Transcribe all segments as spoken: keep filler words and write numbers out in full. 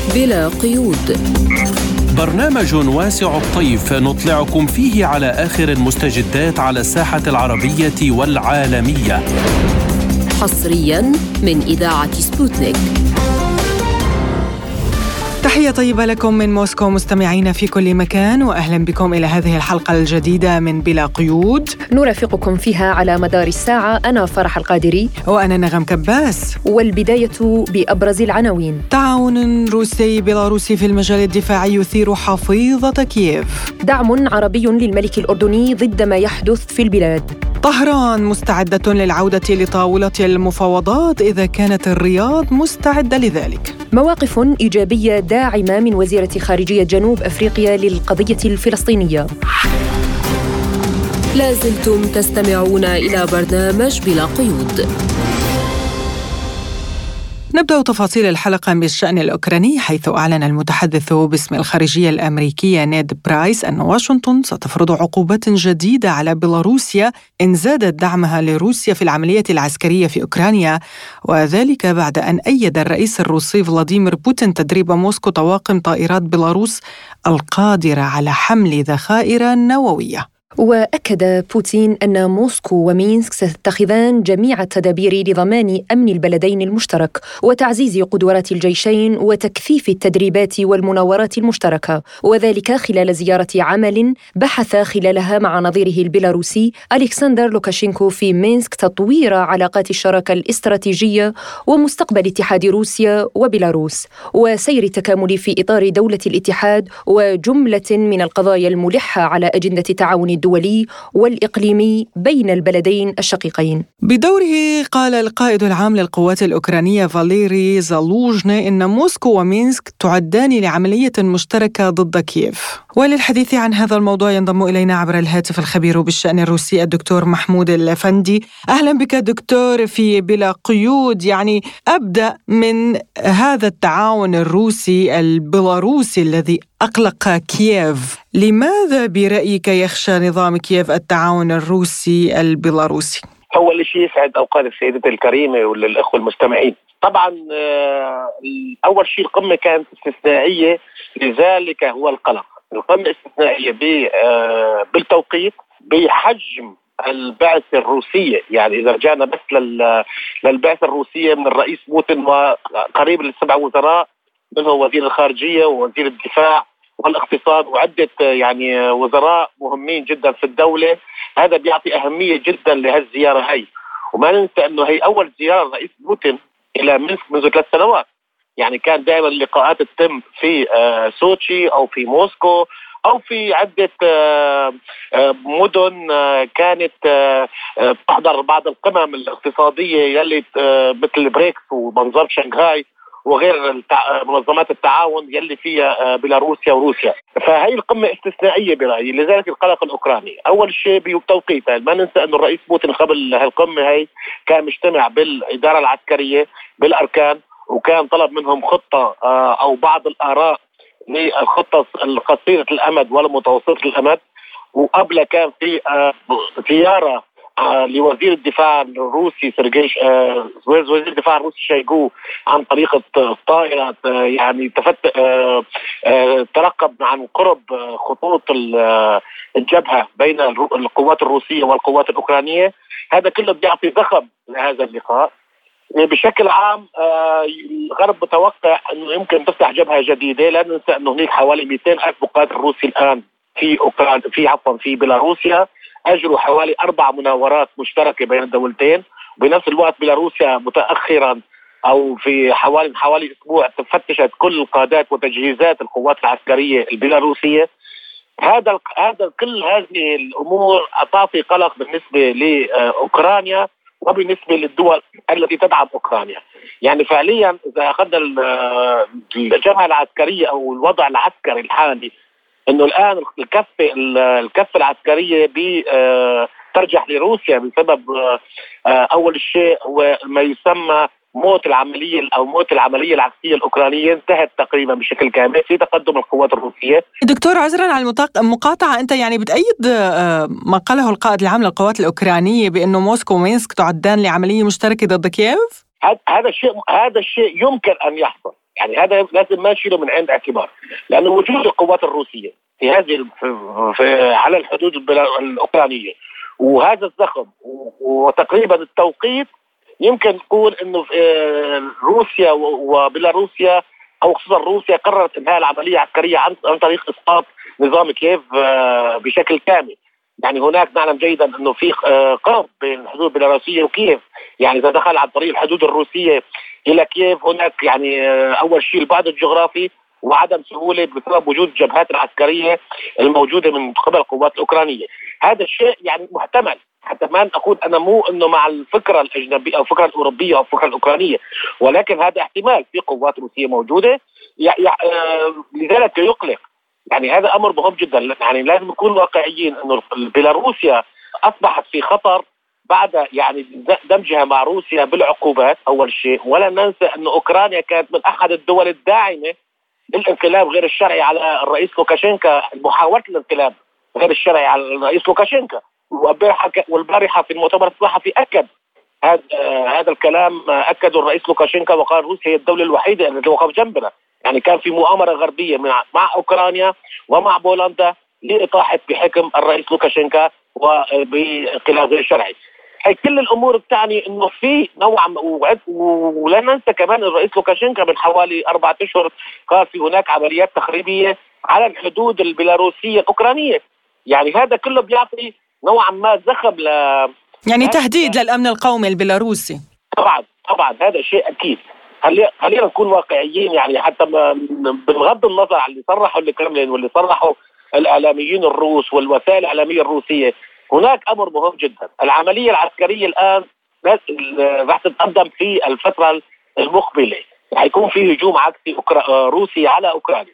بلا قيود، برنامج واسع الطيف نطلعكم فيه على آخر المستجدات على الساحة العربية والعالمية، حصرياً من إذاعة سبوتنيك. تحية طيبة لكم من موسكو مستمعين في كل مكان، وأهلا بكم إلى هذه الحلقة الجديدة من بلا قيود، نرافقكم فيها على مدار الساعة. أنا فرح القادري وأنا نغم كباس. والبداية بأبرز العناوين. تعاون روسي بيلاروسي في المجال الدفاعي يثير حفيظة كييف. دعم عربي للملك الأردني ضد ما يحدث في البلاد. طهران مستعدة للعودة لطاولة المفاوضات إذا كانت الرياض مستعدة لذلك. مواقف إيجابية داعمة من وزيرة خارجية جنوب أفريقيا للقضية الفلسطينية. لازلتم تستمعون إلى برنامج بلا قيود. نبدأ تفاصيل الحلقة بالشأن الأوكراني، حيث أعلن المتحدث باسم الخارجية الأمريكية نيد برايس أن واشنطن ستفرض عقوبات جديدة على بيلاروسيا إن زادت دعمها لروسيا في العملية العسكرية في أوكرانيا، وذلك بعد أن أيد الرئيس الروسي فلاديمير بوتين تدريب موسكو طواقم طائرات بيلاروس القادرة على حمل ذخائر نووية. وأكد بوتين أن موسكو ومينسك ستتخذان جميع التدابير لضمان أمن البلدين المشترك وتعزيز قدرات الجيشين وتكثيف التدريبات والمناورات المشتركة، وذلك خلال زيارة عمل بحث خلالها مع نظيره البيلاروسي ألكسندر لوكاشينكو في مينسك تطوير علاقات الشراكة الاستراتيجية ومستقبل اتحاد روسيا وبيلاروس وسير التكامل في إطار دولة الاتحاد وجملة من القضايا الملحة على أجندة تعاون الدولي والإقليمي بين البلدين الشقيقين. بدوره قال القائد العام للقوات الأوكرانية فاليري زالوجني إن موسكو ومينسك تعدان لعملية مشتركة ضد كييف. وللحديث عن هذا الموضوع ينضم إلينا عبر الهاتف الخبير بالشأن الروسي الدكتور محمود الأفندي. أهلا بك دكتور في بلا قيود. يعني أبدأ من هذا التعاون الروسي البيلاروسي الذي أقلق كييف، لماذا برأيك يخشى نظام كييف التعاون الروسي البيلاروسي؟ أول شيء يسعد أوقات السيدة الكريمة وللأخوة المستمعين. طبعا أول شيء القمة كانت استثنائية، لذلك هو القلق. القمة استثنائية بالتوقيت، بحجم البعثة الروسية. يعني إذا رجعنا بس للبعثة الروسية من الرئيس بوتين وقريب للسبع وزراء، منه وزير الخارجية ووزير الدفاع والاقتصاد وعدة يعني وزراء مهمين جدا في الدولة، هذا بيعطي أهمية جدا لهالزيارة هاي. وما ننسى أنه هي أول زيارة رئيس بوتين إلى مينسك منذ ثلاث سنوات. يعني كان دائما اللقاءات تتم في سوتشي أو في موسكو أو في عدة مدن كانت تحضر بعض القمم الاقتصادية يلي مثل بريكس ومنظمة شنغهاي وغير منظمات التعاون يلي فيها بيلاروسيا وروسيا. فهي القمة استثنائية برأيي، لذلك القلق الأوكراني. أول شيء بتوقيتها، ما ننسى أنه الرئيس بوتين قبل هالقمة هي كان مجتمع بالإدارة العسكرية بالأركان، وكان طلب منهم خطة أو بعض الآراء للخطة القصيرة الأمد والمتوسطة الأمد. وقبل كان في زيارة لوزير الدفاع الروسي سيرجي وزير الدفاع الروسي شايغو عن طريق الطائرات، يعني تفت ترقب عن قرب خطوط الجبهة بين القوات الروسية والقوات الأوكرانية. هذا كله بيعطي ضخم لهذا اللقاء. بشكل عام الغرب متوقع انه يمكن تفتح جبهة جديدة، لا ننسى انه هناك حوالي مئتين ألف مقاتل روسي الآن في أوكرانيا في عفوا في بيلاروسيا. أجروا حوالي أربع مناورات مشتركة بين الدولتين. وبنفس الوقت بيلاروسيا متأخرا أو في حوالي حوالي أسبوع تفتشت كل القادات وتجهيزات القوات العسكرية البيلاروسية. هذا هذا كل هذه الأمور تعطي قلق بالنسبة لأوكرانيا وبالنسبة للدول التي تدعم أوكرانيا. يعني فعليا إذا أخذنا الجبهة العسكرية أو الوضع العسكري الحالي، انه الان الكفه الكفه العسكريه ترجح لروسيا بسبب اول شيء هو ما يسمى موت العمليه او موت العمليه العسكريه الاوكرانيه انتهت تقريبا بشكل كامل في تقدم القوات الروسيه. دكتور عذرا على المقاطعه، انت يعني بتأيد ما قاله القائد العام للقوات الاوكرانيه بانه موسكو ومينسك تعدان لعمليه مشتركه ضد كييف؟ هذا الشيء هذا الشيء يمكن ان يحصل. يعني هذا لازم ما نشيله من عند اعتبار، لأن وجود القوات الروسية في هذه في على الحدود الأوكرانية وهذا الزخم وتقريبا التوقيت يمكن نقول انه روسيا وبيلاروسيا او خصوصا روسيا قررت انهاء العمليه العسكريه عن طريق اسقاط نظام كييف بشكل كامل. يعني هناك نعلم جيدا انه في قرب بين الحدود البيلاروسيه وكييف، يعني اذا دخل عن طريق الحدود الروسيه الى كييف هناك يعني اول شيء البعد الجغرافي وعدم سهوله بسبب وجود الجبهات العسكريه الموجوده من قبل القوات الاوكرانيه. هذا الشيء يعني محتمل، حتى ما اقول انا مو انه مع الفكره الاجنبيه او الفكره الاوروبيه او الفكره الاوكرانيه، ولكن هذا احتمال في قوات روسيه موجوده يعني آه لذلك يقلق. يعني هذا امر مهم جدا، يعني لازم نكون واقعيين انه بيلاروسيا اصبحت في خطر بعد يعني دمجها مع روسيا بالعقوبات اول شيء، ولا ننسى انه اوكرانيا كانت من احد الدول الداعمه للانقلاب غير الشرعي على الرئيس لوكاشينكا، محاولة الانقلاب غير الشرعي على الرئيس لوكاشينكا، والبارحة في المؤتمر الصحفي أكد هذا هذا الكلام، أكده الرئيس لوكاشينكا وقال روسيا هي الدولة الوحيدة التي وقف جنبنا. يعني كان في مؤامرة غربية مع, مع أوكرانيا ومع بولندا لإطاحة بحكم الرئيس لوكاشينكا وبانقلاب غير شرعي. هي كل الامور بتعني انه في نوع ولا ننسى كمان الرئيس لوكاشينكا من حوالي اربعة اشهر قال في هناك عمليات تخريبيه على الحدود البيلاروسيه الاوكرانيه. يعني هذا كله بيعطي نوعا ما زخم ل يعني تهديد للامن القومي البيلاروسي. طبعا طبعا هذا شيء اكيد. خلينا نكون واقعيين، يعني حتى بغض النظر عن اللي صرحوا الكرملين واللي صرحوا الاعلاميين الروس والوسائل الاعلاميه الروسيه، هناك امر مهم جدا. العمليه العسكريه الان راح تتقدم في الفتره المقبله، حيكون في هجوم عكسي روسي على اوكرانيا.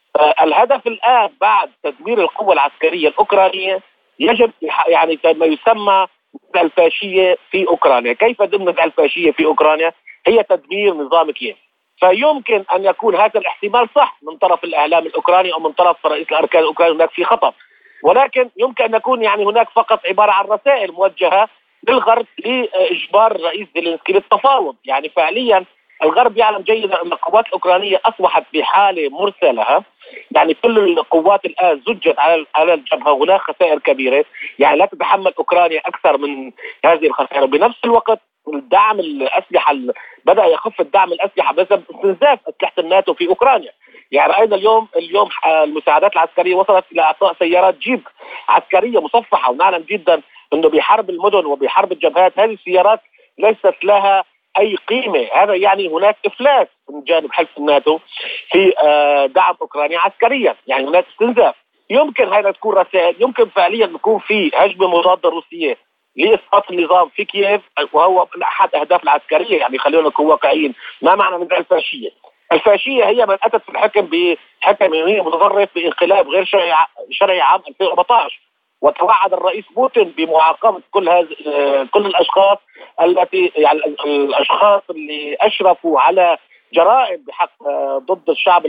الهدف الان بعد تدمير القوه العسكريه الاوكرانيه يجب يعني ما يسمى نزع الفاشيه في اوكرانيا. كيف ضمن الفاشيه في اوكرانيا؟ هي تدمير نظام كييف. فيمكن ان يكون هذا الاحتمال صح من طرف الاعلام الاوكراني او من طرف رئيس الاركان الاوكراني، هناك في خطر، ولكن يمكن أن يكون يعني هناك فقط عبارة عن رسائل موجهة للغرب لإجبار الرئيس زيلينسكي للتفاوض. يعني فعليا الغرب يعلم جيدا أن القوات الأوكرانية أصبحت بحالة مرسلة، يعني كل القوات الآن زجت على على الجبهة، هناك خسائر كبيرة، يعني لا تتحمل أوكرانيا أكثر من هذه الخسائر. بنفس الوقت الدعم الأسلحة بدأ يخف الدعم الأسلحة بسبب استنزاف أسلحة الناتو في أوكرانيا. يعني رأينا اليوم اليوم المساعدات العسكرية وصلت إلى إعطاء سيارات جيب عسكرية مصفحة، ونعلم جدا أنه بحرب المدن وبحرب الجبهات هذه السيارات ليست لها أي قيمة. هذا يعني هناك إفلاس من جانب حلف الناتو في دعم أوكرانيا عسكريا، يعني هناك استنزاف. يمكن هذا تكون رسائل، يمكن فعليا يكون في هجمة مضادة روسية لإسقاط النظام في كييف، وهو من أحد أهداف العسكرية. يعني خلينا نكون واقعيين، ما معنى نزع الفاشية؟ الفاشية هي من أتت في الحكم بحكم هي متطرف بانقلاب غير شرعي شرعي عام ألفين وأربعة عشر، وتوعد الرئيس بوتين بمعاقبة كل هذه كل الأشخاص التي يعني الأشخاص اللي أشرفوا على جرائم بحق ضد الشعب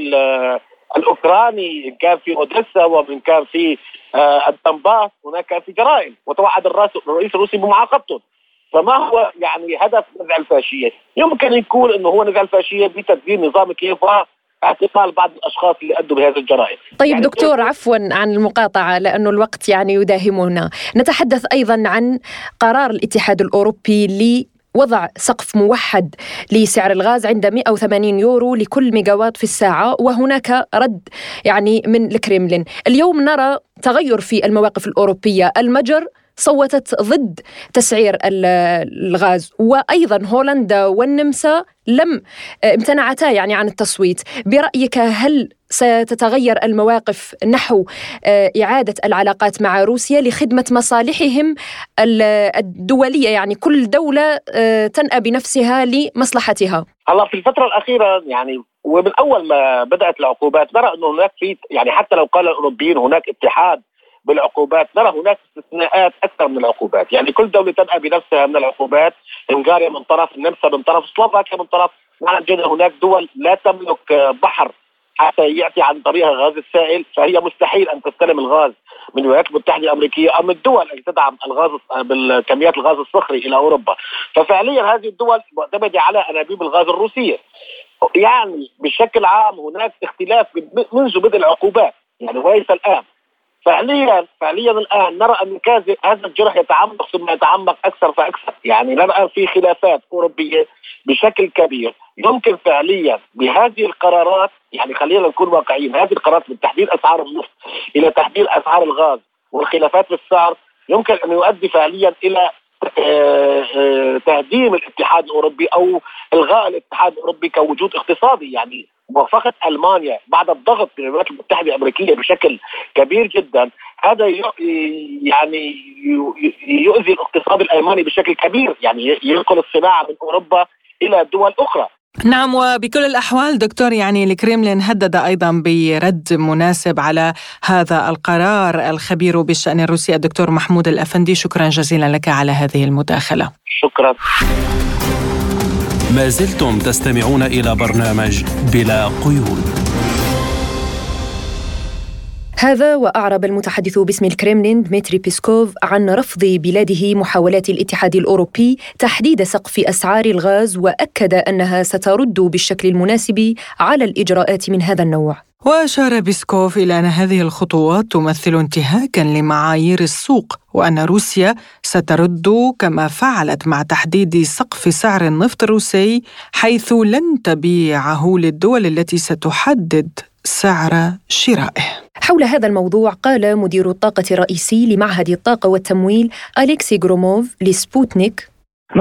الأوكراني، كان في أوديسا ومن كان في الدنباس، هناك كان في جرائم، وتوعد الرئيس الروسي بمعاقبتهم. فما هو يعني هدف نزع الفاشية؟ يمكن يكون انه هو نزع الفاشية بتدمير نظام كييف واعتقال بعض الاشخاص اللي ادوا بهذه الجرائم. طيب يعني دكتور، عفوا عن المقاطعة لأنه الوقت يعني يداهمنا، نتحدث أيضا عن قرار الاتحاد الأوروبي لي وضع سقف موحد لسعر الغاز عند مئة وثمانين يورو لكل ميجاوات في الساعة، وهناك رد يعني من الكريملين. اليوم نرى تغير في المواقف الأوروبية، المجر صوتت ضد تسعير الغاز، وأيضا هولندا والنمسا لم امتنعتا يعني عن التصويت. برأيك هل ستتغير المواقف نحو إعادة العلاقات مع روسيا لخدمة مصالحهم الدولية، يعني كل دولة تنأى بنفسها لمصلحتها؟ هلا في الفترة الأخيرة يعني ومن أول ما بدأت العقوبات نرى أنه هناك في يعني حتى لو قال الأوروبيين هناك اتحاد بالعقوبات، نرى هناك استثناءات أكثر من العقوبات. يعني كل دولة تنأى بنفسها من العقوبات، هنغاريا من طرف، النمسا من طرف، سلوفاكيا من طرف. نعلم جدا هناك دول لا تملك بحر حتى يأتي عن طريقها الغاز السائل، فهي مستحيل أن تستلم الغاز من الولايات المتحدة الأمريكية أو من الدول التي تدعم الغاز بالكميات الغاز الصخري إلى أوروبا. ففعليا هذه الدول معتمدة على أنابيب الغاز الروسية. يعني بشكل عام هناك اختلاف منذ بدء العقوبات، يعني وليس الآن. فعليا فعليا الآن نرى أن هذا الجرح يتعمق ثم يتعمق أكثر فأكثر. يعني نرى في خلافات أوروبية بشكل كبير. يمكن فعليا بهذه القرارات، يعني خلينا نكون واقعيين، هذه القرارات من تحديد أسعار النفط إلى تحديد أسعار الغاز والخلافات في السعر يمكن أن يؤدي فعليا إلى تهديم الاتحاد الأوروبي أو إلغاء الاتحاد الأوروبي كوجود اقتصادي. يعني موافقة ألمانيا بعد الضغط من الولايات المتحدة الأمريكية بشكل كبير جدا، هذا يعني يؤذي الاقتصاد الألماني بشكل كبير، يعني ينقل الصناعة من أوروبا إلى دول أخرى. نعم، وبكل الأحوال دكتور يعني الكريملين هدد أيضا برد مناسب على هذا القرار. الخبير بالشأن الروسي الدكتور محمود الأفندي، شكرا جزيلا لك على هذه المداخلة. شكرا. ما زلتم تستمعون إلى برنامج بلا قيود. هذا وأعرب المتحدث باسم الكريملين دميتري بيسكوف عن رفض بلاده محاولات الاتحاد الأوروبي تحديد سقف أسعار الغاز، وأكد أنها سترد بالشكل المناسب على الإجراءات من هذا النوع. وأشار بيسكوف إلى أن هذه الخطوات تمثل انتهاكاً لمعايير السوق، وأن روسيا سترد كما فعلت مع تحديد سقف سعر النفط الروسي، حيث لن تبيعه للدول التي ستحدد سعر شرائه. حول هذا الموضوع قال مدير الطاقة الرئيسي لمعهد الطاقة والتمويل أليكسي غروموف لسبوتنيك: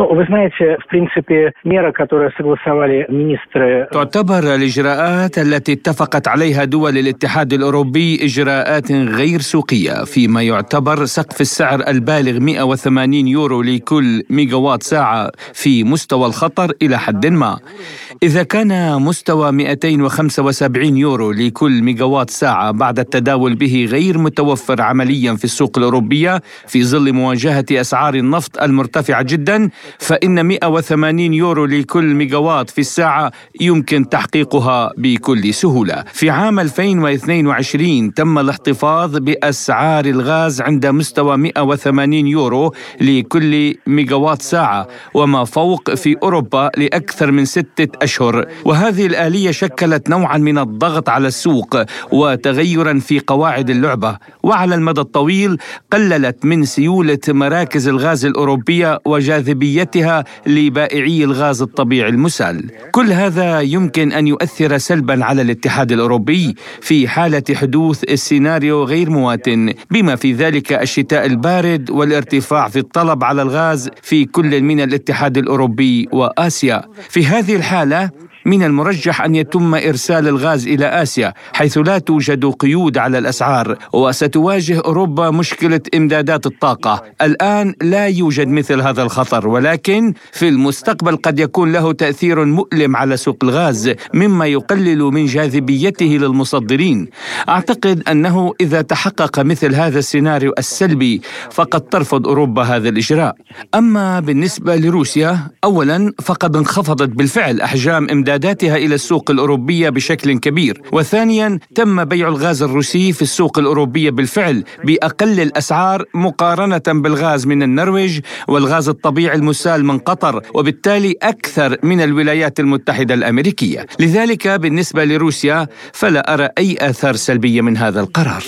تعتبر الإجراءات التي اتفقت عليها دول الاتحاد الأوروبي إجراءات غير سوقية، فيما يعتبر سقف السعر البالغ مئة وثمانين يورو لكل ميجاوات ساعة في مستوى الخطر إلى حد ما. إذا كان مستوى مئتين وخمسة وسبعين يورو لكل ميجاوات ساعة بعد التداول به غير متوفر عمليا في السوق الأوروبية في ظل مواجهة أسعار النفط المرتفعة جدا، فإن مئة وثمانين يورو لكل ميجاوات في الساعة يمكن تحقيقها بكل سهولة. في عام ألفين واثنين وعشرين تم الاحتفاظ بأسعار الغاز عند مستوى مئة وثمانين يورو لكل ميجاوات ساعة وما فوق في أوروبا لأكثر من ستة أشهر، وهذه الآلية شكلت نوعا من الضغط على السوق وتغيرا في قواعد اللعبة، وعلى المدى الطويل قللت من سيولة مراكز الغاز الأوروبية وجاذبيتها لبائعي الغاز الطبيعي المسال. كل هذا يمكن أن يؤثر سلبا على الاتحاد الأوروبي في حالة حدوث السيناريو غير مواتن، بما في ذلك الشتاء البارد والارتفاع في الطلب على الغاز في كل من الاتحاد الأوروبي وآسيا. في هذه الحالة من المرجح أن يتم إرسال الغاز إلى آسيا، حيث لا توجد قيود على الأسعار، وستواجه أوروبا مشكلة إمدادات الطاقة. الآن لا يوجد مثل هذا الخطر، ولكن في المستقبل قد يكون له تأثير مؤلم على سوق الغاز، مما يقلل من جاذبيته للمصدرين. أعتقد أنه إذا تحقق مثل هذا السيناريو السلبي فقد ترفض أوروبا هذا الإجراء. أما بالنسبة لروسيا، أولا فقد انخفضت بالفعل أحجام إمدادات إمداداتها إلى السوق الأوروبية بشكل كبير، وثانيا تم بيع الغاز الروسي في السوق الأوروبية بالفعل بأقل الأسعار مقارنة بالغاز من النرويج والغاز الطبيعي المسال من قطر، وبالتالي أكثر من الولايات المتحدة الأمريكية. لذلك بالنسبة لروسيا فلا أرى أي آثار سلبية من هذا القرار.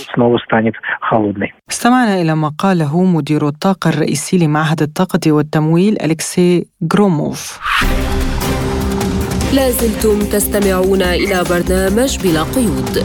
استمعنا إلى ما قاله مدير الطاقة الرئيسي لمعهد الطاقة والتمويل أليكسي غروموف. لازلتم تستمعون إلى برنامج بلا قيود.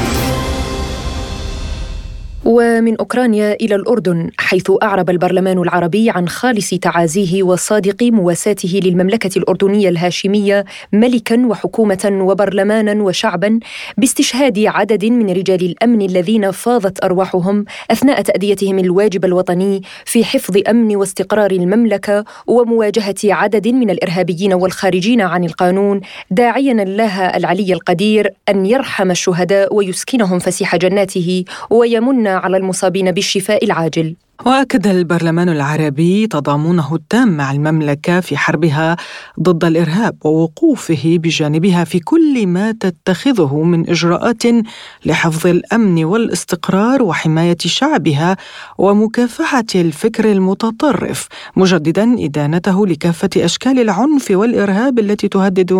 ومن أوكرانيا إلى الأردن، حيث أعرب البرلمان العربي عن خالص تعازيه وصادق مواساته للمملكة الأردنية الهاشمية ملكاً وحكومة وبرلماناً وشعباً باستشهاد عدد من رجال الأمن الذين فاضت أرواحهم أثناء تأديتهم الواجب الوطني في حفظ أمن واستقرار المملكة ومواجهة عدد من الإرهابيين والخارجين عن القانون، داعياً الله العلي القدير أن يرحم الشهداء ويسكنهم فسيح جناته ويمن على المصابين بالشفاء العاجل. وأكد البرلمان العربي تضامنه التام مع المملكة في حربها ضد الإرهاب ووقوفه بجانبها في كل ما تتخذه من إجراءات لحفظ الأمن والاستقرار وحماية شعبها ومكافحة الفكر المتطرف، مجددا إدانته لكافة أشكال العنف والإرهاب التي تهدد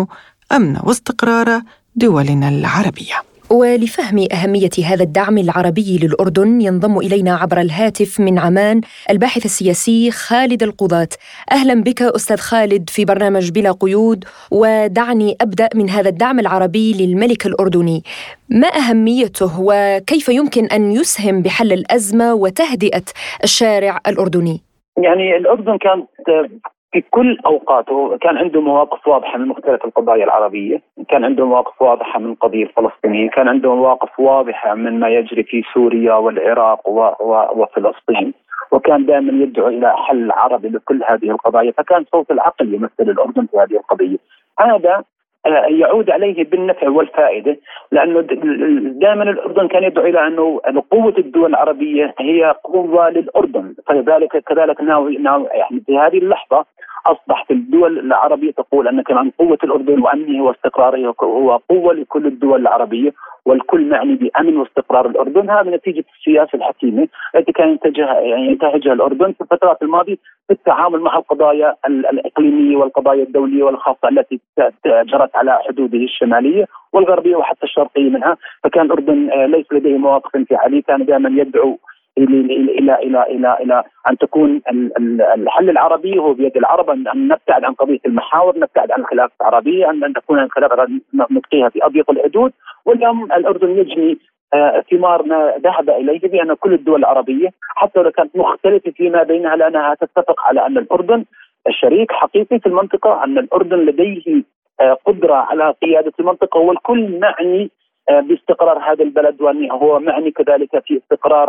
أمن واستقرار دولنا العربية. ولفهم أهمية هذا الدعم العربي للأردن ينضم إلينا عبر الهاتف من عمان الباحث السياسي خالد القضاة. أهلا بك أستاذ خالد في برنامج بلا قيود، ودعني أبدأ من هذا الدعم العربي للملك الأردني. ما أهميته وكيف يمكن أن يسهم بحل الأزمة وتهدئة الشارع الأردني؟ يعني الأردن كانت في كل أوقاته كان عنده مواقف واضحة من مختلف القضايا العربية، كان عنده مواقف واضحة من القضية الفلسطينية، كان عنده مواقف واضحة من ما يجري في سوريا والعراق و... و... وفلسطين، وكان دائما يدعو إلى حل عربي لكل هذه القضايا، فكان صوت العقل يمثل الأردن في هذه القضية. هذا يعود عليه بالنفع والفائدة، لأنه دائما الأردن كان يدعو إلى أنه قوة الدول العربية هي قوة للأردن، فلذلك كذلك يعني في هذه اللحظة أصبحت الدول العربية تقول أن كمان قوة الأردن وأمنه واستقراره هو قوة لكل الدول العربية، والكل معني بأمن واستقرار الأردن. هذا نتيجة السياسة الحكيمة التي كان ينتهجها يعني ينتهجها الأردن في الفترات الماضية في التعامل مع القضايا الإقليمية والقضايا الدولية والخاصة التي جرت على حدوده الشمالية والغربية وحتى الشرقية منها. فكان الأردن ليس لديه مواقف انفعالية، كان دائما يدعو إلى إلى إلى إلى إلى أن تكون الحل العربي هو بيد العرب، أن نبتعد عن قضية المحاور، نبتعد عن الخلافات العربية، أن تكون الخلافات نبقيها في أضيق الحدود. واليوم الأردن يجني ثمار ما ذهب إليه بأن كل الدول العربية حتى لو كانت مختلفة فيما بينها لأنها تتفق على أن الأردن شريك حقيقي في المنطقة، أن الأردن لديه قدرة على قيادة المنطقة، والكل معني باستقرار هذا البلد، وأنه هو معني كذلك في استقرار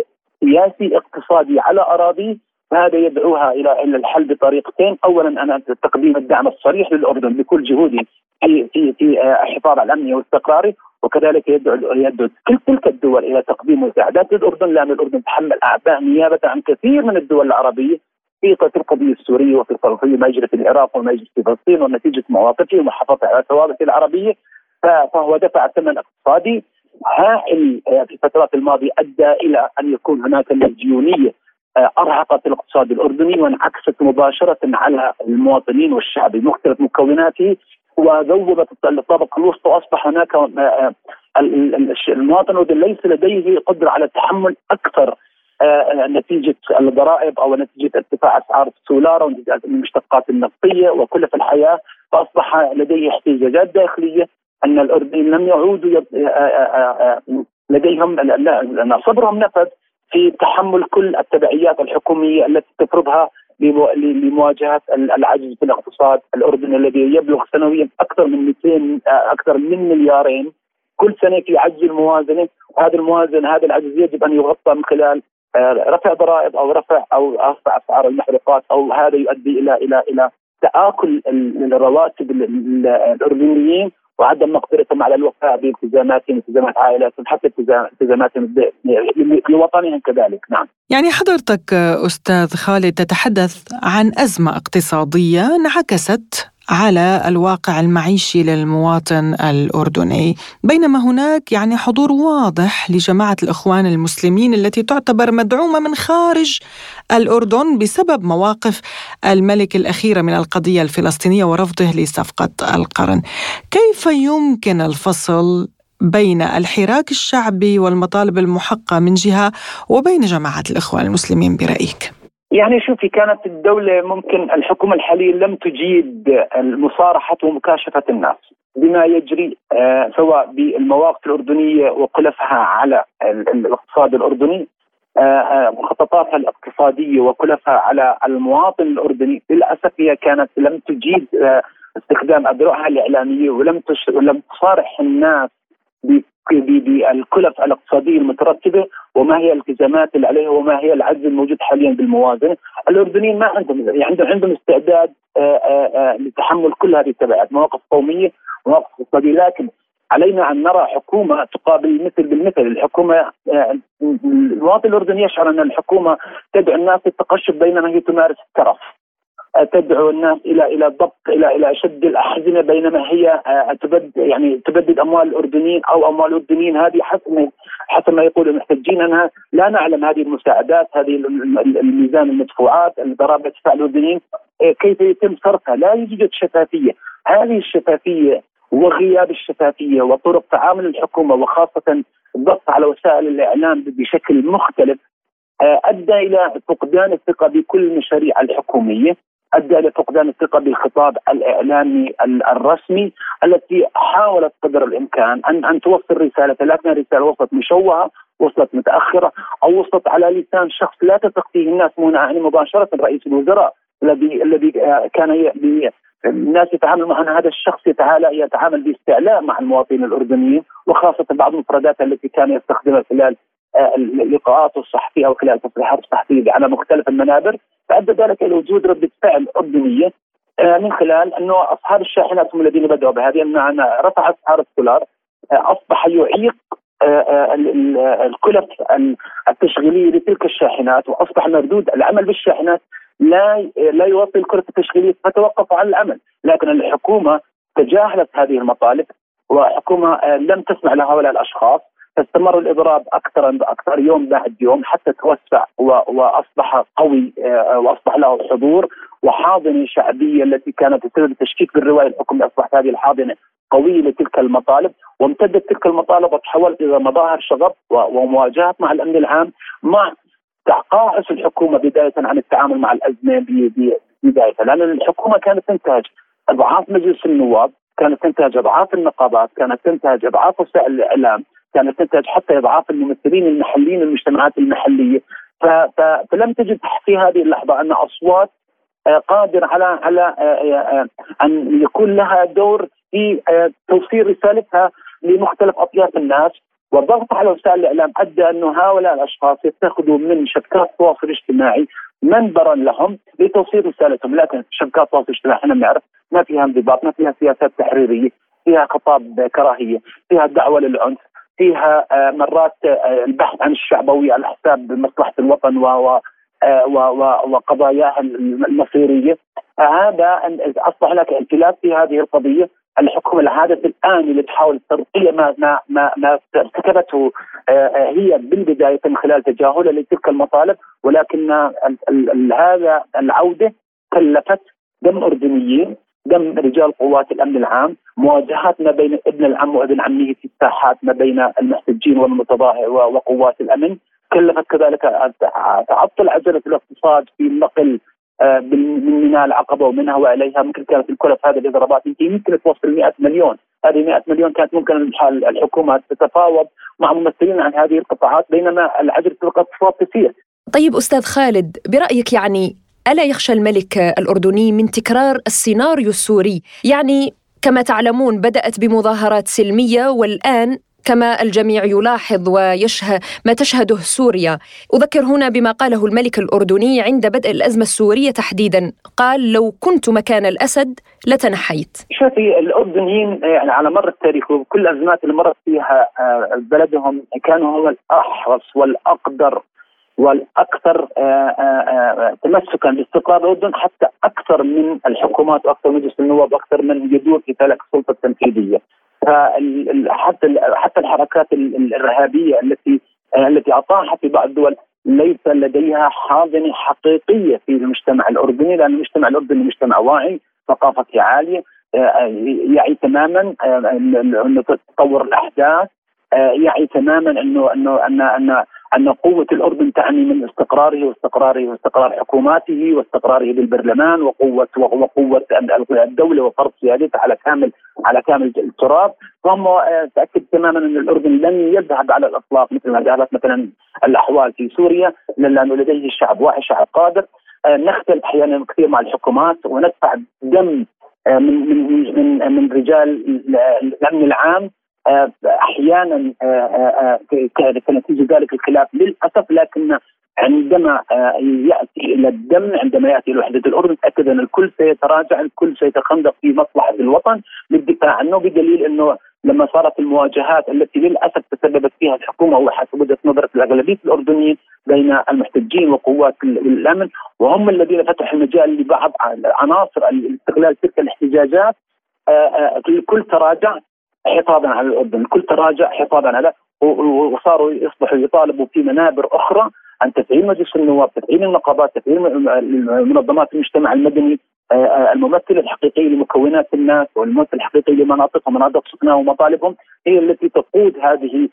سياسي اقتصادي على أراضي. فهذا يدعوها إلى إلى الحل بطريقتين: أولا أن تقديم الدعم الصريح للأردن بكل جهوده في في في حفاظ على الأمن واستقراره، وكذلك يدعو يدعو كل تلك الدول إلى تقديم مساعدات للأردن، لأن الأردن تحمل أعباء نيابة عن كثير من الدول العربية في القضية السورية وفي ما يجري في العراق وما يجري في فلسطين، ونتيجة مواقفه ومحافظة على ثوابته العربية فهو دفع ثمن اقتصادي هائل في الفترات الماضية أدى إلى أن يكون هناك مديونية أرهقت الاقتصاد الأردني وانعكست مباشرة على المواطنين والشعب بمختلف مكوناته وذوبت الطبقة الوسطى، وأصبح هناك المواطن ليس لديه قدرة على التحمل أكثر نتيجة الضرائب أو نتيجة ارتفاع أسعار السولار ونتيجة المشتقات النفطية وكلف الحياة، فأصبح لديه احتياجات داخلية أن الأردنيين لم يعودوا لديهم صبرهم نفذ في تحمل كل التبعيات الحكومية التي تفرضها لمواجهة العجز في الاقتصاد الأردني الذي يبلغ سنويا أكثر من مئتين أكثر من مليارين كل سنة في عجز الموازنة. وهذا الموازنة هذا العجز يجب أن يغطى من خلال رفع ضرائب أو رفع أو رفع أسعار المحروقات، أو هذا يؤدي إلى إلى إلى تآكل الرواتب الأردنيين وعدم مقدرتهم على الوفاء بالتزاماتهم، التزامات عائلاتهم، حتى التزاماتهم لوطنهم كذلك. نعم. يعني حضرتك أستاذ خالد تتحدث عن أزمة اقتصادية انعكست على الواقع المعيشي للمواطن الأردني، بينما هناك يعني حضور واضح لجماعة الإخوان المسلمين التي تعتبر مدعومة من خارج الأردن بسبب مواقف الملك الأخيرة من القضية الفلسطينية ورفضه لصفقة القرن. كيف يمكن الفصل بين الحراك الشعبي والمطالب المحقة من جهة وبين جماعة الإخوان المسلمين برأيك؟ يعني شوفي، كانت الدولة ممكن الحكومة الحالية لم تجيد المصارحة ومكاشفة الناس بما يجري آه سواء بالمواقف الأردنية وكلفها على الاقتصاد الأردني، آه مخططاتها الاقتصادية وكلفها على المواطن الأردني. للأسف هي كانت لم تجيد آه استخدام أذرعها الإعلامية ولم ولم تصارح الناس بالكلف الاقتصادية المترتبة وما هي الالتزامات اللي عليها وما هي العجز الموجود حاليا بالموازنة. الأردنيين ما عندهم يعني عندهم استعداد آآ آآ لتحمل كل هذه التبعات، مواقف قومية ومواقف اقتصادية، لكن علينا أن نرى حكومة تقابل المثل بالمثل. الحكومة المواطن الأردني يشعر أن الحكومة تدعو الناس للتقشف بينما هي تمارس الترف، تدعو الناس الى الى ضبط الى الى شد الاحزمه بينما هي تبدد يعني تبدد اموال الاردنيين او اموال الاردنيين. هذه حسب حسب ما يقول المحتجين انها لا نعلم هذه المساعدات، هذه الميزان المدفوعات، الضرائب اللي تدفع الاردنيين كيف يتم صرفها، لا يوجد شفافيه. هذه الشفافية وغياب الشفافية وطرق تعامل الحكومة وخاصة الضغط على وسائل الإعلام بشكل مختلف أدى إلى فقدان الثقة بكل المشاريع الحكومية، أدى إلى فقدان الثقة بالخطاب الإعلامي الرسمي التي حاولت قدر الإمكان أن أن توصل رسالة، لكن الرسالة وصلت مشوهة، وصلت متأخرة، أو وصلت على لسان شخص لا تثق فيه الناس يعني مباشرة رئيس الوزراء الذي الذي كان الناس يتعامل مع هذا الشخص يتعامل يتعامل باستعلاء مع المواطنين الأردنيين، وخاصة بعض المفردات التي كان يستخدمها خلال اللقاءات الصحفية أو خلال التصريحات الصحفية على مختلف المنابر، فأدى ذلك إلى وجود ردة فعل أردنية من خلال أنه أصحاب الشاحنات هم الذين بدأوا بهذه، أن رفع أسعار الدولار أصبح يعيق الكلف التشغيلية لتلك الشاحنات، وأصبح مردود العمل بالشاحنات لا لا يوفي الكلف التشغيلية فتوقف عن العمل، لكن الحكومة تجاهلت هذه المطالب، وحكومة لم تسمع لهؤلاء الأشخاص، فاستمر الإضراب أكثر أكثر يوم بعد يوم حتى توسع وأصبح قوي وأصبح له حضور وحاضنة شعبية التي كانت تسبب التشكيك بالرواية الحكومية، أصبحت هذه الحاضنة قوية لتلك المطالب، وامتدت تلك المطالب وتحولت إلى مظاهر شغب ومواجهة مع الأمن العام، مع تعقاعس الحكومة بداية عن التعامل مع الأزمة بداية، لأن الحكومة كانت تنتهج أضعاف مجلس النواب، كانت تنتهج أضعاف النقابات، كانت تنتهج أضعاف وسائل الإعلام، كانت تنتهج حتى أضعاف الممثلين المحليين المجتمعات المحلية، فلم تجد في هذه اللحظة أن أصوات قادر على على أن يكون لها دور في توصيل رسالتها لمختلف أطياف الناس، والضغط على وسائل الإعلام أدى أنه هؤلاء الأشخاص يتخذوا من شبكات التواصل الاجتماعي منبرا لهم لتوصيل رسالتهم، لكن شبكات التواصل الاجتماعي احنا بنعرف ما فيها انضباط، ما فيها سياسات تحريرية، فيها خطاب كراهية، فيها دعوة للعنف، فيها مرات البحث عن الشعبوية على حساب مصلحة الوطن و وقضاياها المصيرية. هذا أصبح هناك انقلاب في هذه القضية. الحكومة العادة الآن اللي تحاول ترقية ما ما ما, ما ارتكبته هي بالبداية من خلال تجاهلها لتلك المطالب، ولكن هذا العودة كلفت دم أردنيين، دم رجال قوات الأمن العام، مواجهات ما بين ابن العم وابن عمه في الساحات ما بين المحتجين والمتظاهر وقوات الأمن، كلفت كذلك تعطل عجلة الاقتصاد في النقل من منها العقبة ومنها وإليها. ممكن كانت الكلف هذه الإضرابات يمكن توصل مئة مليون، هذه مئة مليون كانت ممكن الحكومة تتفاوض مع ممثلين عن هذه القطاعات، بينما العجلة الاقتصاد تسير. طيب أستاذ خالد، برأيك يعني ألا يخشى الملك الأردني من تكرار السيناريو السوري؟ يعني كما تعلمون بدأت بمظاهرات سلمية، والآن كما الجميع يلاحظ ويشهد ما تشهده سوريا. أذكر هنا بما قاله الملك الأردني عند بدء الأزمة السورية تحديدا، قال لو كنت مكان الأسد لتنحيت. شوفي، الأردنيين يعني على مر التاريخ وكل الأزمات اللي مرت فيها بلدهم كانوا هم الأحرص والأقدر والأكثر تمسكا باستقرار الأردن، حتى أكثر من الحكومات وأكثر من مجلس النواب وأكثر من يدور في تلك السلطة التنفيذية. حتى حتى الحركات الإرهابية التي التي أطاحت في بعض الدول ليس لديها حاضنة حقيقية في المجتمع الأردني، لأن المجتمع الأردني مجتمع واعي، ثقافته عالية، يعي تماما أنه تطور الأحداث، يعي تماما أنه أنه أن أن أن قوة الأردن تعني من استقراره واستقراره واستقرار حكوماته واستقراره بالبرلمان وقوة وقوة الدولة وفرض سيادتها على كامل على كامل التراب. فهم تأكد تماما أن الأردن لن يذهب على الإطلاق مثل ما ذهبت مثلا الأحوال في سوريا، لأنه لديه شعب واعي، شعب قادر. نختلف أحيانا كثير مع الحكومات وندفع دم من من من من رجال الأمن العام أحيانا كنتيجة ذلك الخلاف للأسف، لكن عندما يأتي إلى الدم، عندما يأتي إلى وحدة الأردن، تأكد أن الكل سيتراجع، الكل سيتخندق في مصلحة الوطن للدفاع عنه، بدليل أنه لما صارت المواجهات التي للأسف تسببت فيها الحكومة وحسب وجهة نظر الأغلبية الأردنيين بين المحتجين وقوات الأمن، وهم الذين فتحوا المجال لبعض عناصر استغلال تلك الاحتجاجات، الكل تراجع حفاظا على الأردن، الكل تراجع حفاظا على، وصاروا يصبحوا يطالبوا في منابر أخرى عن تفعيل مجلس النواب، تفعيل النقابات، تفعيل منظمات المجتمع المدني الممثل الحقيقي لمكونات الناس والممثل الحقيقي لمناطقهم ومناطق سكنهم ومطالبهم هي التي تقود هذه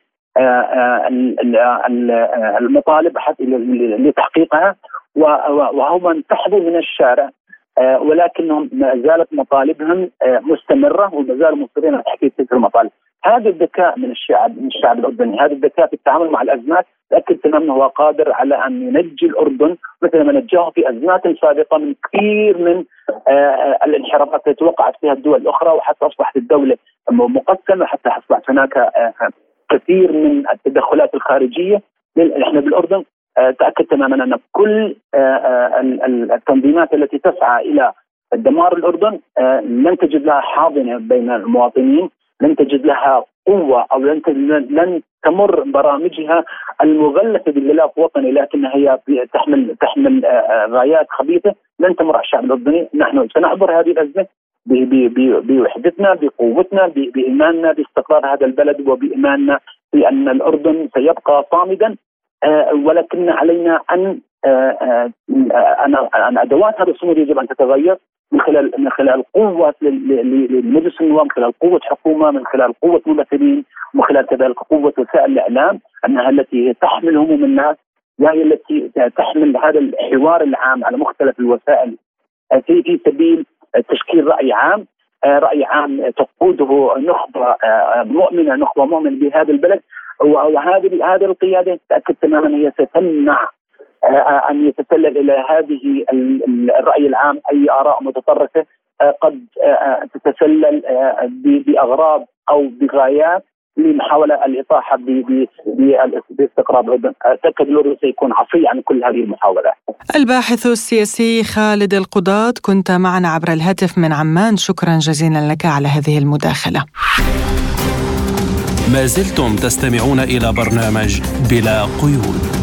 المطالب لتحقيقها، وهم انسحبوا من الشارع ولكنهم ما زالت مطالبهم مستمرة وما زالوا مصرين على تحقيق تلك المطالب. هذا الذكاء من الشعب من الشعب الأردني، هذا الذكاء في التعامل مع الأزمات تأكد تماما هو قادر على أن ينجي الأردن مثل ما نجاه في أزمات سابقة من كثير من الانحرافات التي وقعت فيها الدول الأخرى، وحتى أصبحت الدولة مقسمة، حتى أصبحت هناك كثير من التدخلات الخارجية. احنا بالأردن تأكد تماما أن كل التنظيمات التي تسعى إلى دمار الأردن لن تجد لها حاضنة بين المواطنين، لن تجد لها قوة أو لن لن تمر برامجها المغلفة بالغلاف وطني، لكنها هي تحمل تحمل غايات خبيثة لن تمر على الشعب الأردني. نحن سنعبر هذه الأزمة بوحدتنا، بقوتنا، بإيماننا باستقرار هذا البلد، وبإيماننا بأن الأردن سيبقى صامدا، ولكن علينا أن أن أدوات هذا الصمود يجب أن تتغير من خلال من خلال قوة لمجلس النواب، من خلال قوة حكومة، من خلال قوة ممثلين، ومن خلال كذلك قوة وسائل الإعلام، أنها التي تحمل هموم الناس، وهي التي تحمل هذا الحوار العام على مختلف الوسائل في في سبيل تشكيل رأي عام، رأي عام تقوده نخبة مؤمنة، نخبة مؤمنة بهذا البلد. وهذه هذه القيادة تأكد تماما هي ستمنع أن يتسلل إلى هذه الرأي العام أي آراء متطرفة قد تتسلل بأغراض أو بغايات لمحاولة الإطاحة باستقرار الأردن. أعتقد الأردن سيكون عصي عن كل هذه المحاولات. الباحث السياسي خالد القضاة، كنت معنا عبر الهاتف من عمان، شكرا جزيلا لك على هذه المداخلة. ما زلتم تستمعون إلى برنامج بلا قيود.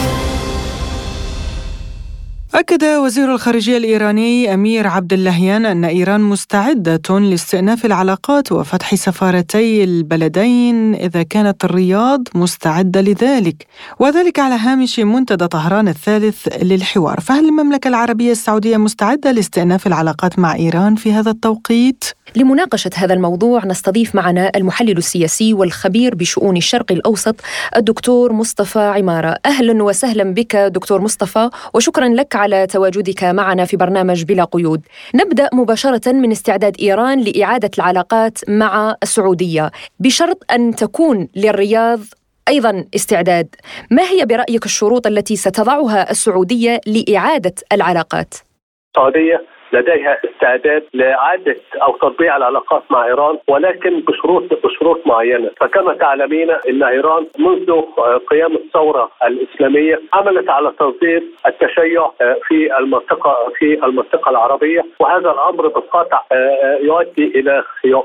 أكد وزير الخارجية الإيراني أمير عبد اللهيان أن إيران مستعدة لاستئناف العلاقات وفتح سفارتي البلدين إذا كانت الرياض مستعدة لذلك، وذلك على هامش منتدى طهران الثالث للحوار. فهل المملكة العربية السعودية مستعدة لاستئناف العلاقات مع إيران في هذا التوقيت؟ لمناقشة هذا الموضوع نستضيف معنا المحلل السياسي والخبير بشؤون الشرق الأوسط الدكتور مصطفى عمارة. أهلا وسهلا بك دكتور مصطفى، وشكرا لك على تواجدك معنا في برنامج بلا قيود. نبدأ مباشرة من استعداد إيران لإعادة العلاقات مع السعودية، بشرط أن تكون للرياض أيضا استعداد. ما هي برأيك الشروط التي ستضعها السعودية لإعادة العلاقات؟ السعودية لديها استعداد لإعادة أو تطبيع العلاقات مع إيران، ولكن بشروط بشروط معينة. فكما تعلمين أن إيران منذ قيام الثورة الإسلامية عملت على تصدير التشيع في المنطقة في المنطقة العربية، وهذا الأمر بالقطع يؤدي إلى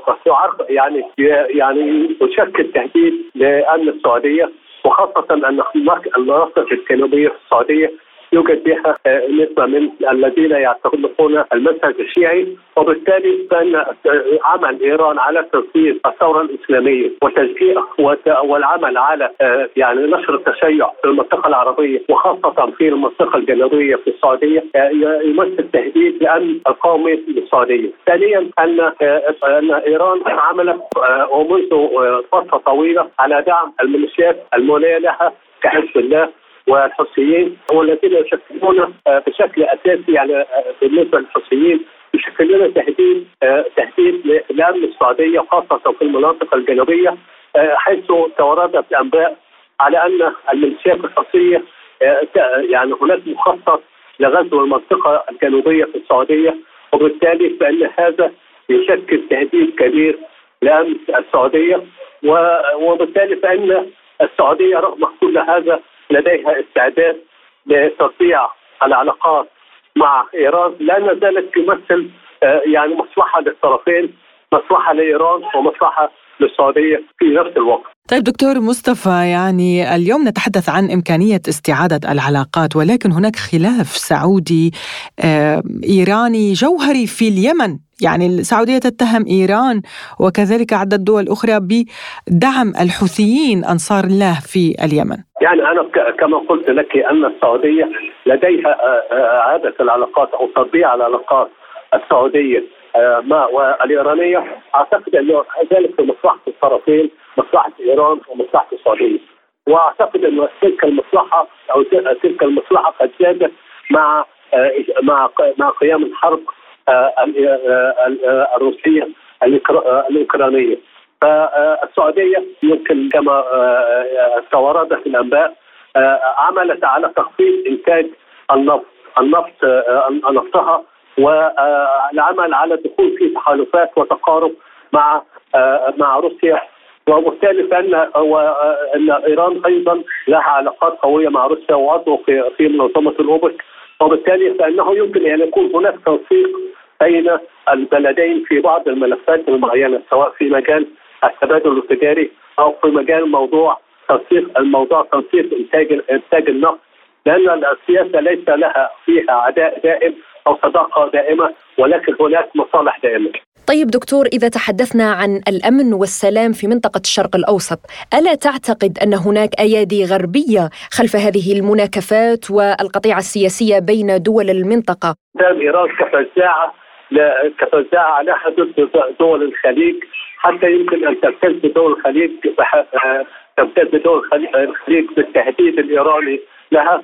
يعني يعني يشكل تهديد لأمن السعودية، وخاصة أن المناطق الجنوبية في السعودية يوجد بها نسبة من الذين يعتقدون المنهج الشيعي، وبالتالي فإن عمل إيران على تنفيذ الثورة الإسلامية وتشجيع والعمل على يعني نشر التشيع في المنطقة العربية وخاصة في المنطقة الجنوبية في السعودية يمثل تهديد لأمن القومي للسعودية. ثانيا أن أن إيران عملت ومنذ فترة طويلة على دعم الميليشيات المولية لها كحزب الله والحوثيين، والذين يشكلون بشكل اساسي يعني بالنسبه للحوثيين يشكلون تهديد تهديد لامن السعوديه خاصه في المناطق الجنوبيه، حيث توردت انباء على ان الميليشيات الحوثيه يعني هناك مخطط لغزو المنطقه الجنوبيه في السعوديه، وبالتالي فان هذا يشكل تهديد كبير لامن السعوديه، وبالتالي فان السعوديه رغم كل هذا لديها استعداد لتطبيع العلاقات مع إيران، لأن ذلك يمثل يعني مصلحة للطرفين، مصلحة لإيران ومصلحة للسعودية في نفس الوقت. طيب دكتور مصطفى، يعني اليوم نتحدث عن إمكانية استعادة العلاقات، ولكن هناك خلاف سعودي إيراني جوهري في اليمن. يعني السعودية تتهم إيران وكذلك عدة دول أخرى بدعم الحوثيين أنصار الله في اليمن. يعني أنا كما قلت لك أن السعودية لديها إعادة العلاقات أو تطبيع العلاقات السعوديه ما والايرانيه، اعتقد انه ذلك في مصلحه الطرفين، مصلحه ايران ومصلحه السعوديه. واعتقد انه تلك المصلحه او تلك المصلحه قد زادت مع مع مع قيام الحرب الروسيه الاوكرانيه. فالسعوديه يمكن كما توردت في الانباء عملت على تخفيض انتاج النفط النفط نفطها، والعمل على الدخول في تحالفات وتقارب مع مع روسيا، وبالتالي فان ان ايران ايضا لها علاقات قويه مع روسيا وعضو في في منظمه الاوبك، وبالتالي فانه يمكن ان يكون هناك تنسيق بين البلدين في بعض الملفات المعينه، سواء في مجال التبادل التجاري او في مجال موضوع تنسيق الموضوع تنسيق انتاج انتاج النفط، لان السياسه ليس لها فيها عداء دائم او صداقه دائمه، ولكن هناك مصالح دائمه. طيب دكتور، إذا تحدثنا عن الأمن والسلام في منطقة الشرق الأوسط، ألا تعتقد أن هناك أيادي غربية خلف هذه المناكفات والقطيعة السياسية بين دول المنطقة؟ إيران كفزاعة كفزاعة على حدود دول الخليج، حتى يمكن أن تمتد دول الخليج تمتد دول الخليج بالتهديد الإيراني لها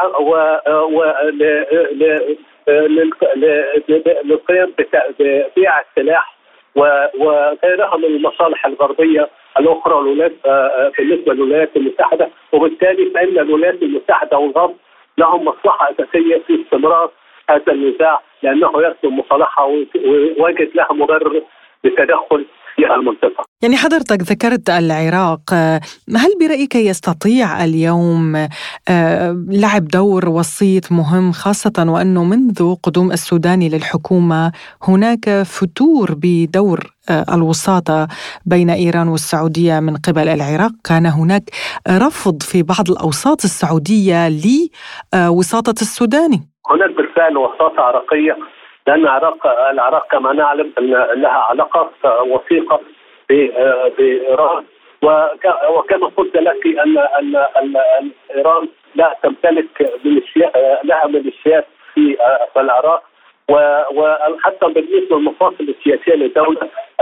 للقيام ببيع السلاح وغيرها من المصالح الغربيه الاخرى بالنسبه للولايات المتحده، وبالتالي فان الولايات المتحده والغرب لهم مصلحه اساسيه في استمرار هذا النزاع، لانه يخدم مصالحها ويوجد لها مبرر للتدخل في المنطقه. يعني حضرتك ذكرت العراق، هل برأيك يستطيع اليوم لعب دور وسيط مهم، خاصة وأنه منذ قدوم السوداني للحكومة هناك فتور بدور الوساطة بين إيران والسعودية من قبل العراق؟ كان هناك رفض في بعض الأوساط السعودية لوساطة السوداني. هناك بالفعل وساطة عراقية، لأن العراق العراق كما نعلم أن لها علاقات وثيقة بإيران، وكما قلت لك أن أن أن إيران لا تمتلك لها ميليشيات في العراق، وحتى بالنسبة للمفاصل السياسية للدولة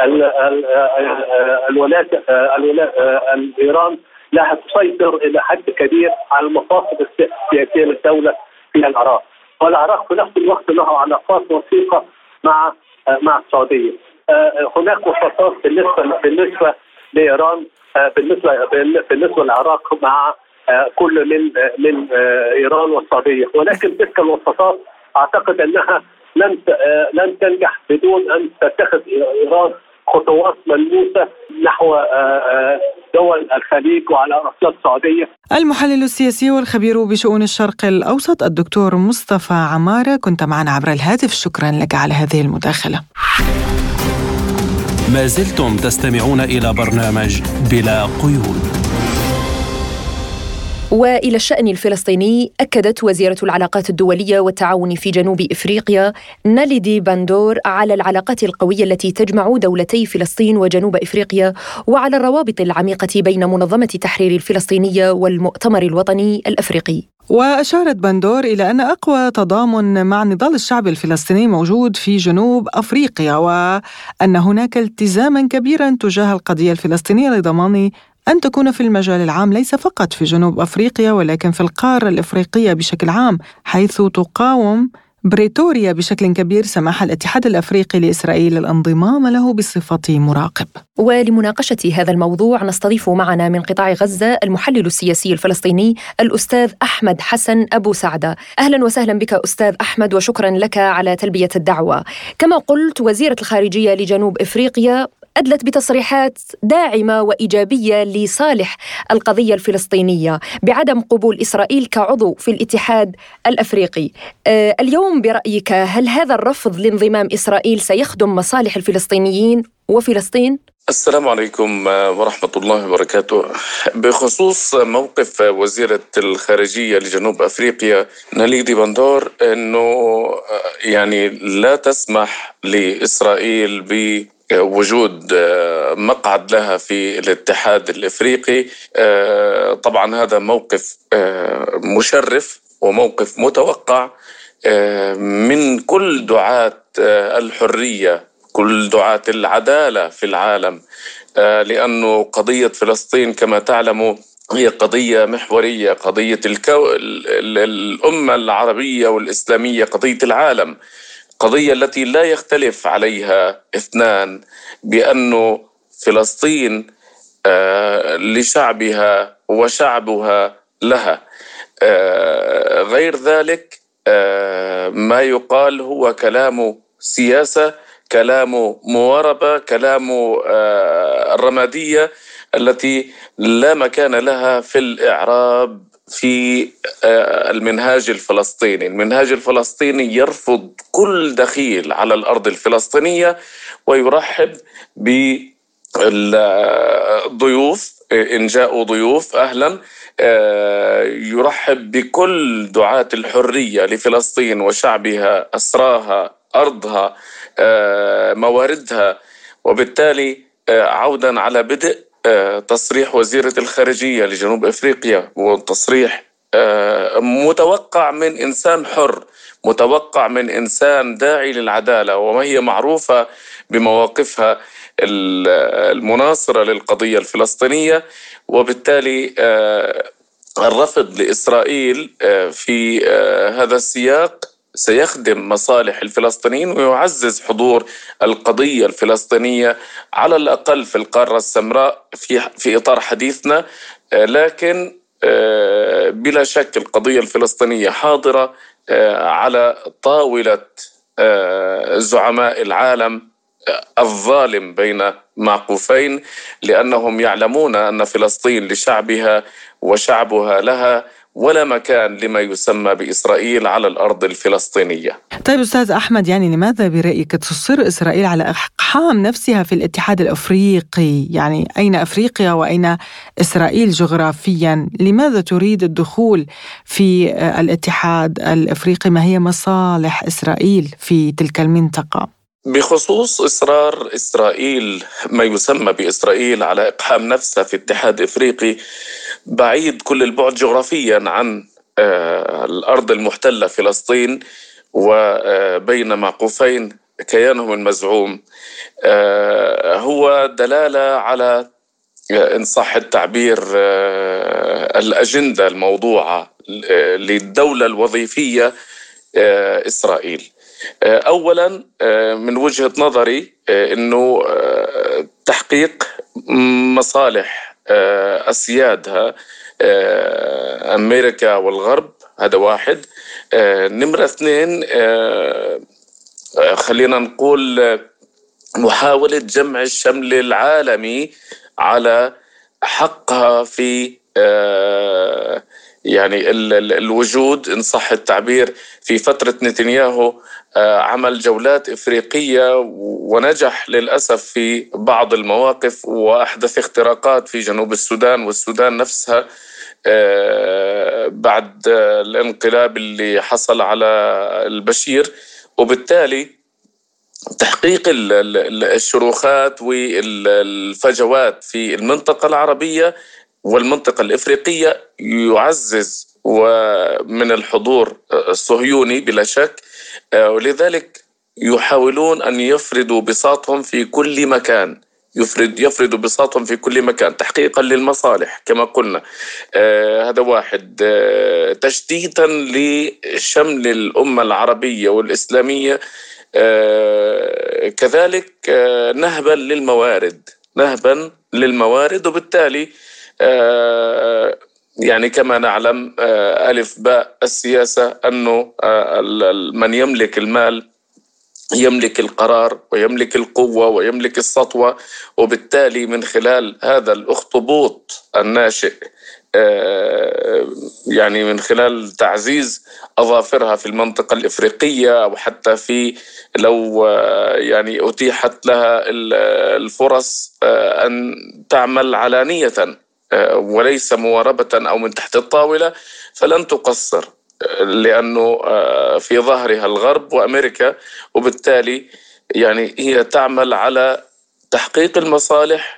الولايات إيران لها تسيطر إلى حد كبير على المفاصل السياسية للدولة في العراق، والعراق في نفس الوقت له علاقات وثيقة مع مع السعودية. هناك وساطات بالنسبة بالنسبة لإيران، بالنسبة بالنسبة للعراق مع كل من من إيران والسعودية، ولكن تلك الوساطات أعتقد أنها لن لن تنجح بدون أن تتخذ إيران خطوات ملموسة نحو دول الخليج وعلى رأسها السعودية. المحلل السياسي والخبير بشؤون الشرق الأوسط الدكتور مصطفى عمارة، كنت معنا عبر الهاتف، شكرا لك على هذه المداخلة. ما زلتم تستمعون إلى برنامج بلا قيود. وإلى الشأن الفلسطيني، أكدت وزيرة العلاقات الدولية والتعاون في جنوب إفريقيا ناليدي باندور على العلاقات القوية التي تجمع دولتي فلسطين وجنوب إفريقيا، وعلى الروابط العميقة بين منظمة التحرير الفلسطينية والمؤتمر الوطني الأفريقي. وأشارت باندور إلى أن أقوى تضامن مع نضال الشعب الفلسطيني موجود في جنوب أفريقيا، وأن هناك التزاما كبيرا تجاه القضية الفلسطينية لضمان أن تكون في المجال العام ليس فقط في جنوب أفريقيا ولكن في القارة الإفريقية بشكل عام، حيث تقاوم بريتوريا بشكل كبير سماح الاتحاد الأفريقي لإسرائيل الانضمام له بصفة مراقب. ولمناقشة هذا الموضوع نستضيف معنا من قطاع غزة المحلل السياسي الفلسطيني الأستاذ أحمد حسن أبو سعدة. أهلا وسهلا بك أستاذ أحمد، وشكرا لك على تلبية الدعوة. كما قلت، وزيرة الخارجية لجنوب إفريقيا أدلت بتصريحات داعمة وإيجابية لصالح القضية الفلسطينية بعدم قبول إسرائيل كعضو في الاتحاد الأفريقي. أه اليوم برأيك هل هذا الرفض لانضمام إسرائيل سيخدم مصالح الفلسطينيين وفلسطين؟ السلام عليكم ورحمة الله وبركاته. بخصوص موقف وزيرة الخارجية لجنوب أفريقيا ناليدي باندور أنه يعني لا تسمح لإسرائيل ب وجود مقعد لها في الاتحاد الإفريقي، طبعا هذا موقف مشرف وموقف متوقع، من كل دعاة الحرية، كل دعاة العدالة في العالم، لأنه قضية فلسطين كما تعلموا هي قضية محورية، قضية الكو... الأمة العربية والإسلامية، قضية العالم، قضية التي لا يختلف عليها اثنان، بأنه فلسطين لشعبها وشعبها لها. غير ذلك ما يقال هو كلام سياسة، كلام مواربة، كلام الرمادية التي لا مكان لها في الإعراب في المنهاج الفلسطيني. المنهاج الفلسطيني يرفض كل دخيل على الأرض الفلسطينية ويرحب بالضيوف إن جاءوا ضيوف أهلا، يرحب بكل دعاة الحرية لفلسطين وشعبها، أسراها، أرضها، مواردها. وبالتالي عودا على بدء تصريح وزيرة الخارجية لجنوب أفريقيا، وتصريح متوقع من إنسان حر، متوقع من إنسان داعي للعدالة، وما هي معروفة بمواقفها المناصرة للقضية الفلسطينية. وبالتالي الرفض لإسرائيل في هذا السياق سيخدم مصالح الفلسطينيين ويعزز حضور القضية الفلسطينية على الأقل في القارة السمراء في في إطار حديثنا. لكن بلا شك القضية الفلسطينية حاضرة على طاولة زعماء العالم الظالم بين معقوفين، لأنهم يعلمون أن فلسطين لشعبها وشعبها لها، ولا مكان لما يسمى بإسرائيل على الأرض الفلسطينية. طيب أستاذ أحمد، يعني لماذا برأيك تصر إسرائيل على إقحام نفسها في الاتحاد الأفريقي؟ يعني أين أفريقيا وأين إسرائيل جغرافيا؟ لماذا تريد الدخول في الاتحاد الأفريقي؟ ما هي مصالح إسرائيل في تلك المنطقة؟ بخصوص إصرار إسرائيل، ما يسمى بإسرائيل على إقحام نفسها في اتحاد إفريقي، بعيد كل البعد جغرافيا عن الأرض المحتلة فلسطين وبين معقوفين كيانهم المزعوم، هو دلالة على إن صح التعبير الأجندة الموضوعة للدولة الوظيفية إسرائيل. أولا من وجهة نظري أنه تحقيق مصالح أسيادها أمريكا والغرب، هذا واحد. نمرة اثنين، خلينا نقول محاولة جمع الشمل العالمي على حقها في يعني الوجود إن صح التعبير. في فترة نتنياهو عمل جولات إفريقية ونجح للأسف في بعض المواقف، وأحدث اختراقات في جنوب السودان والسودان نفسها بعد الانقلاب اللي حصل على البشير. وبالتالي تحقيق الشروخات والفجوات في المنطقة العربية والمنطقة الإفريقية يعزز ومن الحضور الصهيوني بلا شك، ولذلك يحاولون أن يفردوا بساطهم في كل مكان، يفرد يفردوا بساطهم في كل مكان تحقيقا للمصالح كما قلنا. آه هذا واحد. آه تشتيتا لشمل الأمة العربية والإسلامية، آه كذلك آه نهبا للموارد نهبا للموارد وبالتالي آه يعني كما نعلم آه ألف باء السياسة أنه آه من يملك المال يملك القرار ويملك القوة ويملك السطوة، وبالتالي من خلال هذا الأخطبوط الناشئ يعني من خلال تعزيز أظافرها في المنطقة الإفريقية، أو حتى في لو يعني أتيحت لها الفرص أن تعمل علانية وليس مواربة أو من تحت الطاولة، فلن تقصر، لأنه في ظهرها الغرب وأمريكا، وبالتالي يعني هي تعمل على تحقيق المصالح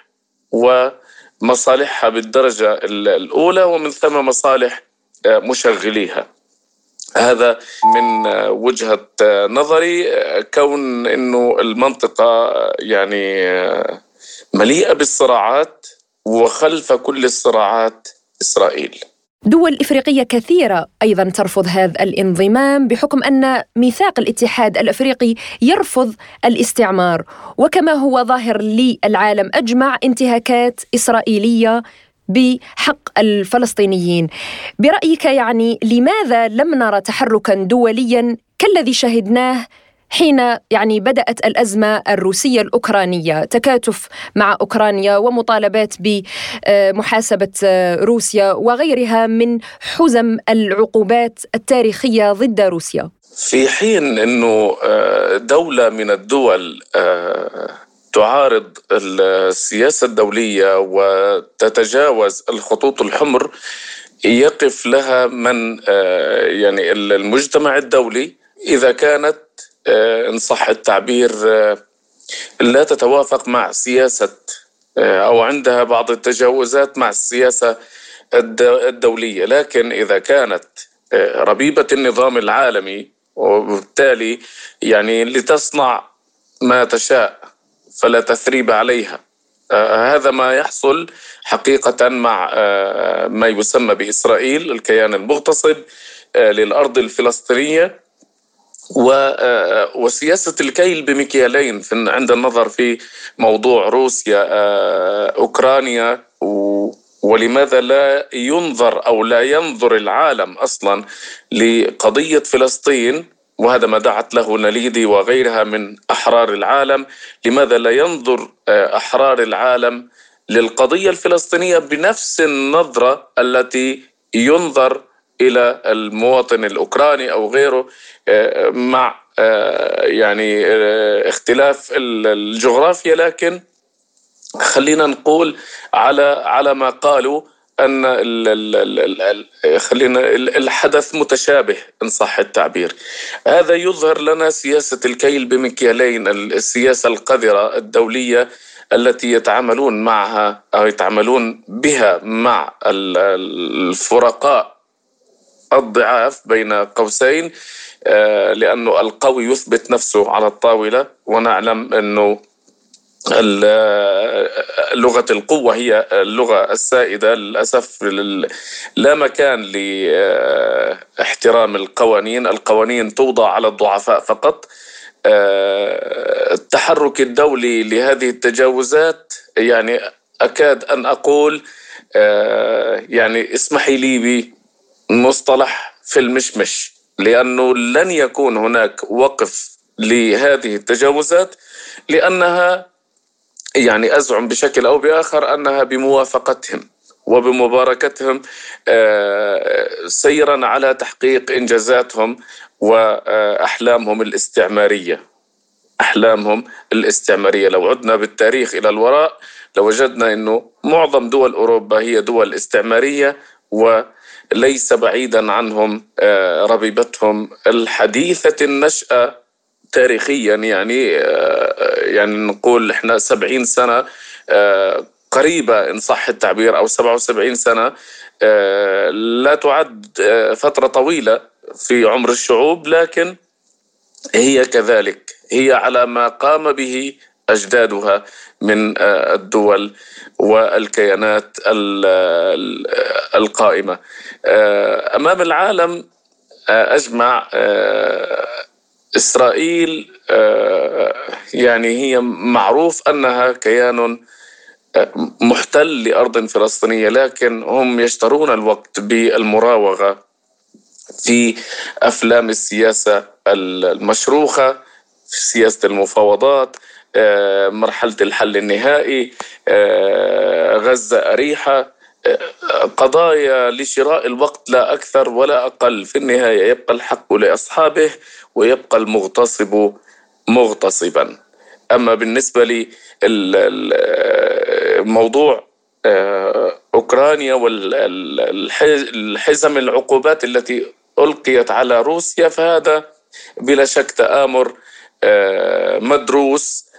ومصالحها بالدرجة الأولى، ومن ثم مصالح مشغليها. هذا من وجهة نظري، كون أنه المنطقة يعني مليئة بالصراعات، وخلف كل الصراعات إسرائيل. دول إفريقية كثيرة أيضاً ترفض هذا الانضمام بحكم أن ميثاق الاتحاد الأفريقي يرفض الاستعمار، وكما هو ظاهر للعالم أجمع انتهاكات إسرائيلية بحق الفلسطينيين. برأيك يعني لماذا لم نرى تحركاً دولياً كالذي شهدناه حين يعني بدأت الأزمة الروسية الأوكرانية، تكاتف مع أوكرانيا ومطالبات بمحاسبة روسيا وغيرها من حزم العقوبات التاريخية ضد روسيا، في حين أنه دولة من الدول تعارض السياسة الدولية وتتجاوز الخطوط الحمر يقف لها من يعني المجتمع الدولي إذا كانت إن صح التعبير لا تتوافق مع سياسة أو عندها بعض التجاوزات مع السياسة الدولية. لكن إذا كانت ربيبة النظام العالمي وبالتالي يعني لتصنع ما تشاء فلا تثريب عليها، هذا ما يحصل حقيقة مع ما يسمى بإسرائيل، الكيان المغتصب للأرض الفلسطينية، وسياسة الكيل بمكيالين عند النظر في موضوع روسيا أوكرانيا. ولماذا لا ينظر أو لا ينظر العالم أصلا لقضية فلسطين، وهذا ما دعت له نليدي وغيرها من أحرار العالم، لماذا لا ينظر أحرار العالم للقضية الفلسطينية بنفس النظرة التي ينظر إلى المواطن الأوكراني أو غيره، مع يعني اختلاف الجغرافيا، لكن خلينا نقول على على ما قالوا أن خلينا الحدث متشابه إن صح التعبير. هذا يظهر لنا سياسة الكيل بمكيالين، السياسة القذرة الدولية التي يتعاملون معها أو يتعاملون بها مع الفرقاء الضعاف بين قوسين، لأنه القوي يثبت نفسه على الطاولة، ونعلم أنه لغة القوة هي اللغة السائدة للأسف. لا مكان لاحترام القوانين، القوانين توضع على الضعفاء فقط. التحرك الدولي لهذه التجاوزات يعني أكاد أن أقول يعني اسمحي لي بمصطلح في المشمش، لأنه لن يكون هناك وقف لهذه التجاوزات، لأنها يعني أزعم بشكل أو بآخر أنها بموافقتهم وبمباركتهم سيرا على تحقيق إنجازاتهم وأحلامهم الاستعمارية. أحلامهم الاستعمارية لو عدنا بالتاريخ إلى الوراء لوجدنا أنه معظم دول أوروبا هي دول استعمارية، وليس بعيدا عنهم ربيبتهم الحديثة النشأة تاريخيا. يعني يعني نقول إحنا سبعين سنة قريبة إن صح التعبير، أو سبعة وسبعين سنة، لا تعد فترة طويلة في عمر الشعوب، لكن هي كذلك، هي على ما قام به أجدادها من الدول والكيانات القائمة أمام العالم أجمع. إسرائيل يعني هي معروف أنها كيان محتل لأرض فلسطينية، لكن هم يشترون الوقت بالمراوغة في أفلام السياسة المشروخة، في سياسة المفاوضات، مرحلة الحل النهائي، غزة أريحة، قضايا لشراء الوقت لا أكثر ولا أقل. في النهاية يبقى الحق لأصحابه ويبقى المغتصب مغتصبا. أما بالنسبة للموضوع أوكرانيا والحزم العقوبات التي ألقيت على روسيا، فهذا بلا شك تآمر مدروس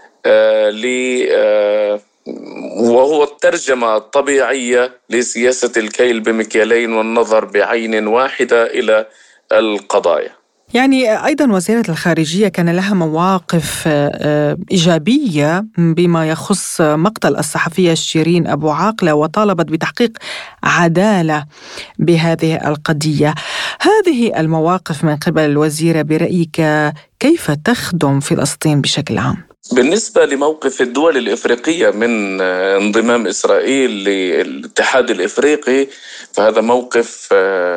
وهو الترجمة الطبيعية لسياسة الكيل بمكيالين والنظر بعين واحدة إلى القضايا. يعني أيضا وزيرة الخارجية كان لها مواقف إيجابية بما يخص مقتل الصحفية شيرين أبو عاقلة، وطالبت بتحقيق عدالة بهذه القضية. هذه المواقف من قبل الوزيرة برأيك كيف تخدم فلسطين بشكل عام؟ بالنسبة لموقف الدول الإفريقية من انضمام إسرائيل للاتحاد الإفريقي، فهذا موقف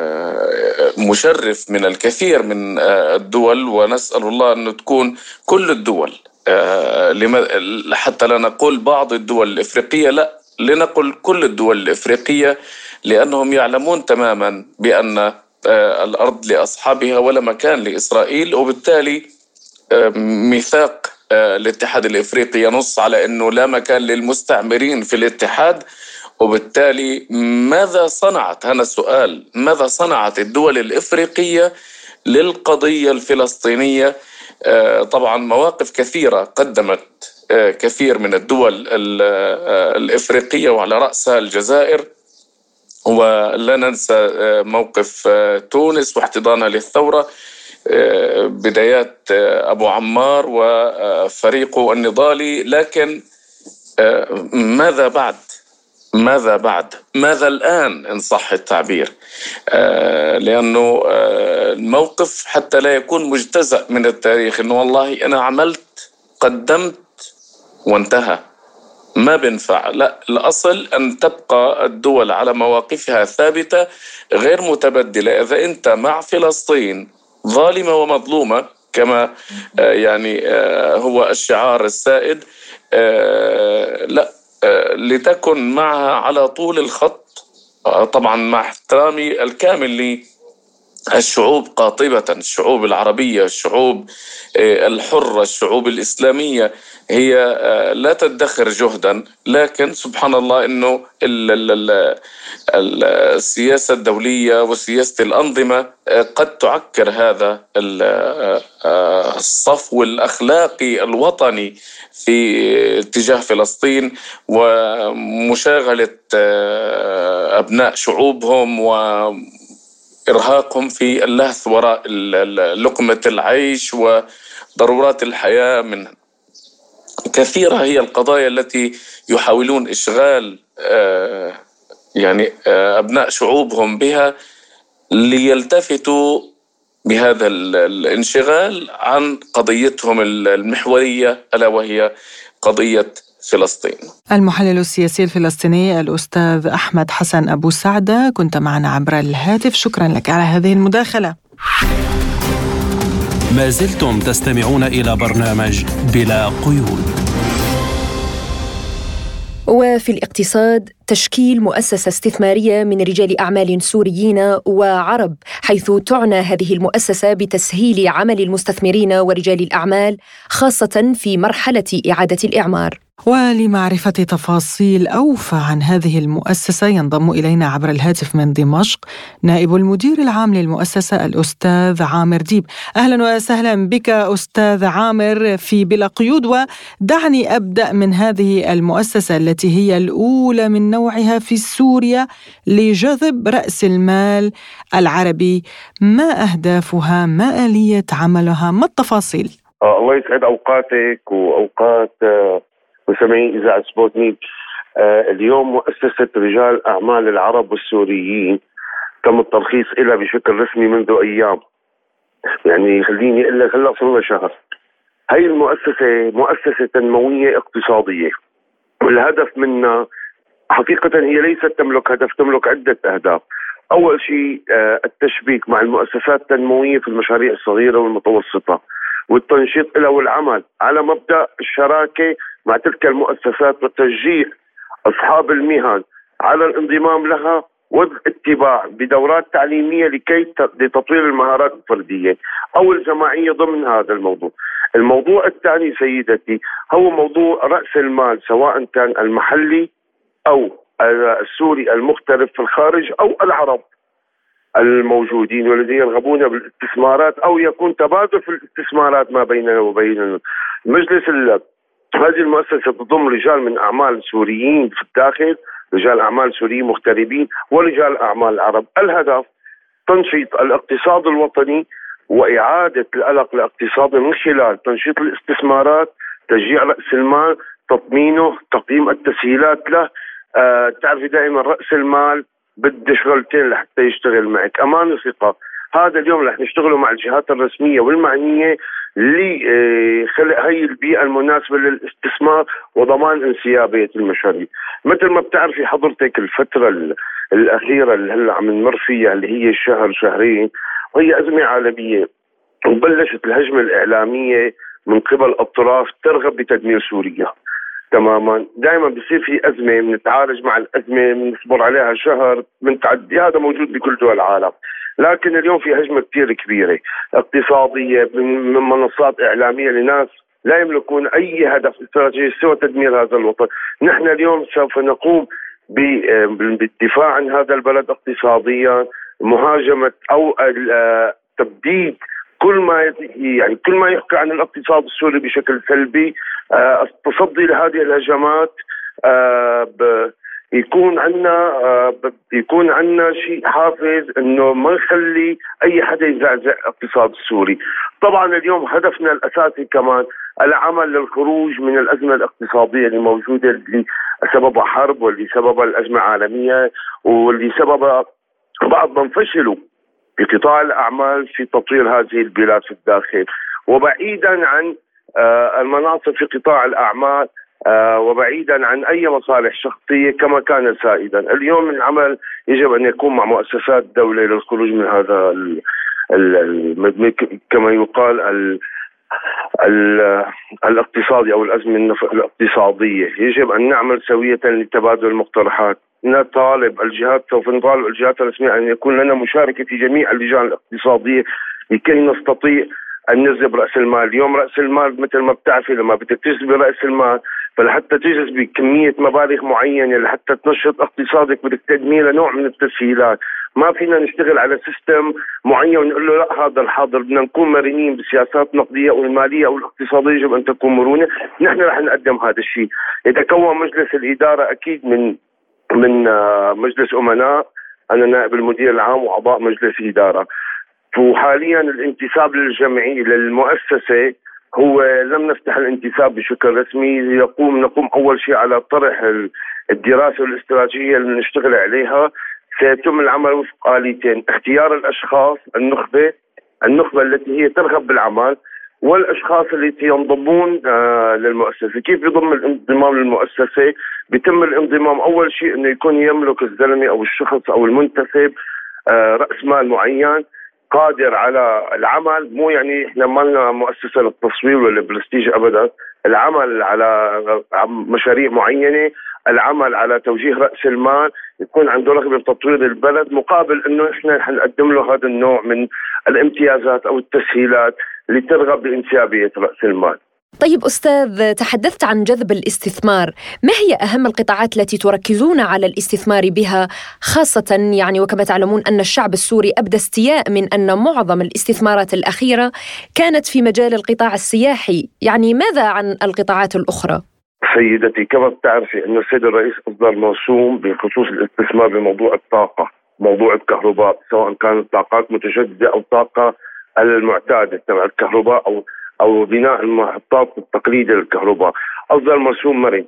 مشرف من الكثير من الدول، ونسأل الله أن تكون كل الدول، حتى لا نقول بعض الدول الإفريقية، لا لنقل كل الدول الإفريقية، لأنهم يعلمون تماما بأن الأرض لأصحابها ولا مكان لإسرائيل، وبالتالي ميثاق الاتحاد الإفريقي ينص على أنه لا مكان للمستعمرين في الاتحاد. وبالتالي ماذا صنعت، هذا السؤال، ماذا صنعت الدول الإفريقية للقضية الفلسطينية؟ طبعا مواقف كثيرة قدمت كثير من الدول الإفريقية وعلى رأسها الجزائر، ولا ننسى موقف تونس واحتضانها للثورة، بدايات أبو عمار وفريقه النضالي. لكن ماذا بعد؟ ماذا بعد؟ ماذا الآن إن صح التعبير؟ لأنه الموقف حتى لا يكون مجتزأ من التاريخ، إنه والله أنا عملت قدمت وانتهى، ما بنفع. لا، الأصل أن تبقى الدول على مواقفها ثابتة غير متبدلة. إذا أنت مع فلسطين ظالمة ومظلومة كما يعني هو الشعار السائد، لا، لتكن معها على طول الخط، طبعا مع احترامي الكامل للشعوب قاطبة، الشعوب العربية، الشعوب الحرة، الشعوب الإسلامية، هي لا تدخر جهدا. لكن سبحان الله أنه السياسة الدولية وسياسة الأنظمة قد تعكر هذا الصفو الأخلاقي الوطني في اتجاه فلسطين، ومشاغلة أبناء شعوبهم وإرهاقهم في اللهث وراء لقمة العيش وضرورات الحياة. من كثيرة هي القضايا التي يحاولون إشغال يعني أبناء شعوبهم بها ليلتفتوا بهذا الانشغال عن قضيتهم المحورية، ألا وهي قضية فلسطين. المحلل السياسي الفلسطيني الأستاذ أحمد حسن أبو سعدة، كنت معنا عبر الهاتف، شكرا لك على هذه المداخلة. ما زلتم تستمعون إلى برنامج بلا قيود. وفي الاقتصاد، تشكيل مؤسسة استثمارية من رجال أعمال سوريين وعرب، حيث تعنى هذه المؤسسة بتسهيل عمل المستثمرين ورجال الأعمال، خاصة في مرحلة إعادة الإعمار. ولمعرفة تفاصيل أوفى عن هذه المؤسسة ينضم إلينا عبر الهاتف من دمشق نائب المدير العام للمؤسسة الأستاذ عامر ديب. أهلا وسهلا بك أستاذ عامر في بلا قيود. ودعني أبدأ من هذه المؤسسة التي هي الأولى من نوعها في سوريا لجذب رأس المال العربي. ما أهدافها؟ ما آلية عملها؟ ما التفاصيل؟ آه الله يسعد أوقاتك وأوقات آه وسمعي إذاعة سبوتنيك. آه اليوم مؤسسة رجال أعمال العرب والسوريين تم الترخيص إلى بشكل رسمي منذ أيام، يعني خليني أقول لك هلا صار لها شهر. هاي المؤسسة مؤسسة تنموية اقتصادية، والهدف منها حقيقة هي ليست تملك هدف، تملك عدة أهداف. أول شيء آه التشبيك مع المؤسسات التنموية في المشاريع الصغيرة والمتوسطة، والتنشيط لها والعمل على مبدأ الشراكة مع تلك المؤسسات، وتشجيع أصحاب المهن على الانضمام لها والاتباع بدورات تعليمية لكي لتطوير المهارات الفردية أو الجماعية ضمن هذا الموضوع. الموضوع الثاني سيدتي هو موضوع رأس المال، سواء كان المحلي أو السوري المغترب في الخارج أو العرب الموجودين والذين يرغبون بالاستثمارات، أو يكون تبادل في الاستثمارات ما بيننا وبين المجلس. هذه المؤسسة تضم رجال من أعمال سوريين في الداخل، رجال أعمال سوريين مغتربين ورجال أعمال عرب. الهدف تنشيط الاقتصاد الوطني وإعادة القلق الاقتصادي من خلال تنشيط الاستثمارات، تشجيع رأس المال، تطمينه، تقييم التسهيلات له. آه تعرفي دائما رأس المال بده شغلتين لحتى يشتغل معك، أمان وثقة. هذا اليوم رح نشتغلوا مع الجهات الرسمية والمعنية لخلق هي البيئة المناسبة للاستثمار وضمان انسيابية المشاريع. مثل ما بتعرفي حضرتك الفترة الأخيرة اللي هلا عم نمر فيها اللي هي الشهر شهرين وهي أزمة عالمية، وبلشت الهجمة الإعلامية من قبل أطراف ترغب بتدمير سوريا. تماما، دائما بصير في أزمة بنتعالج مع الأزمة بنصبر عليها شهر بنتعدي، هذا موجود بكل دول العالم. لكن اليوم في هجمة كثير كبيرة اقتصادية من منصات إعلامية لناس لا يملكون أي هدف استراتيجي سوى تدمير هذا الوطن. نحن اليوم سوف نقوم بالدفاع عن هذا البلد اقتصاديا، مهاجمة أو تبديد كل ما يعني كل ما يحكي عن الاقتصاد السوري بشكل سلبي، التصدي لهذه الهجمات. يكون عندنا يكون عندنا شيء حافز انه ما نخلي اي حدا يزعزع الاقتصاد السوري. طبعا اليوم هدفنا الاساسي كمان العمل للخروج من الازمه الاقتصاديه اللي موجوده اللي سببها حرب واللي سببها الازمه العالميه واللي سببها بعض من فشلوا في قطاع الاعمال في تطوير هذه البلاد في الداخل، وبعيدا عن المناصب في قطاع الاعمال آه وبعيدا عن أي مصالح شخصية كما كان سائدا. اليوم العمل يجب أن يكون مع مؤسسات الدولة للخروج من هذا ال ال كما يقال ال ال الاقتصادي أو الأزمة الاقتصادية. يجب أن نعمل سوية لتبادل المقترحات. نطالب الجهات سوف نطالب الجهات الرسمية أن يكون لنا مشاركة في جميع اللجان الاقتصادية لكي نستطيع أن نجذب رأس المال. اليوم رأس المال مثل ما بتعرفي لما بدك تجذب رأس المال فلحتى تجذب كمية مبالغ معينة لحتى تنشط اقتصادك بدك تدمي له نوع من التسهيلات. ما فينا نشتغل على سيستم معين ونقول له لا هذا الحاضر. بدنا نكون مرنين بسياسات نقدية أو المالية أو الاقتصادية، يجب أن تكون مرونة. نحن رح نقدم هذا الشيء. يتكون مجلس الإدارة أكيد من من مجلس أمناء، أنا نائب المدير العام وأعضاء مجلس إدارة. وحاليا الانتساب للجمعية للمؤسسة هو لم نفتح الانتساب بشكل رسمي. يقوم نقوم أول شيء على طرح الدراسة والاستراتيجية اللي نشتغل عليها. سيتم العمل وفق آليتين: اختيار الأشخاص النخبة النخبة التي هي ترغب بالعمل، والأشخاص التي ينضمون آه للمؤسسة. كيف يضم الانضمام للمؤسسة؟ بيتم الانضمام أول شيء أنه يكون يملك الزلمة أو الشخص أو المنتسب آه رأس مال معين قادر على العمل. مو يعني احنا ما لنا مؤسسة للتصوير ولا البرستيج ابدا. العمل على مشاريع معينة، العمل على توجيه رأس المال، يكون عنده رغبة بتطوير البلد مقابل انه احنا حنقدم له هذا النوع من الامتيازات او التسهيلات اللي ترغب بانسيابية رأس المال. طيب أستاذ، تحدثت عن جذب الاستثمار، ما هي أهم القطاعات التي تركزون على الاستثمار بها، خاصة يعني وكما تعلمون أن الشعب السوري أبدى استياء من أن معظم الاستثمارات الأخيرة كانت في مجال القطاع السياحي، يعني ماذا عن القطاعات الأخرى؟ سيدتي، كما بتعرفي أن السيد الرئيس أصدر موسوم بخصوص الاستثمار بموضوع الطاقة، موضوع الكهرباء، سواء كانت طاقات متجددة أو طاقة المعتادة تبع الكهرباء أو أو بناء المحطات التقليدية للكهرباء. أصدر مرسوم مرن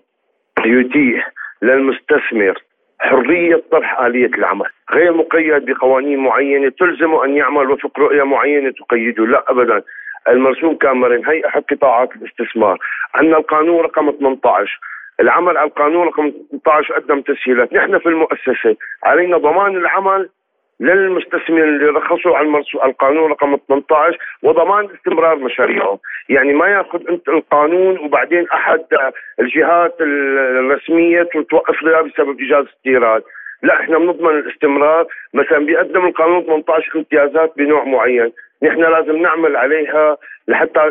يتيح للمستثمر حرية طرح آلية العمل، غير مقيد بقوانين معينة تلزمه أن يعمل وفق رؤية معينة تقيده، لا أبدا. المرسوم كان مرن. هي أحد قطاعات الاستثمار. عندنا القانون رقم ثمانية عشر، العمل على القانون رقم ثمانية عشر قدم تسهيلات. نحن في المؤسسة علينا ضمان العمل للمستثمرين اللي رخصوا على القانون رقم ثمانية عشر وضمان استمرار مشاريعهم. يعني ما ياخذ انت القانون وبعدين احد الجهات الرسميه توقف لها بسبب ايجاز استيراد، لا، احنا بنضمن الاستمرار. مثلا بيقدم القانون ثمانية عشر امتيازات بنوع معين، نحن لازم نعمل عليها لحتى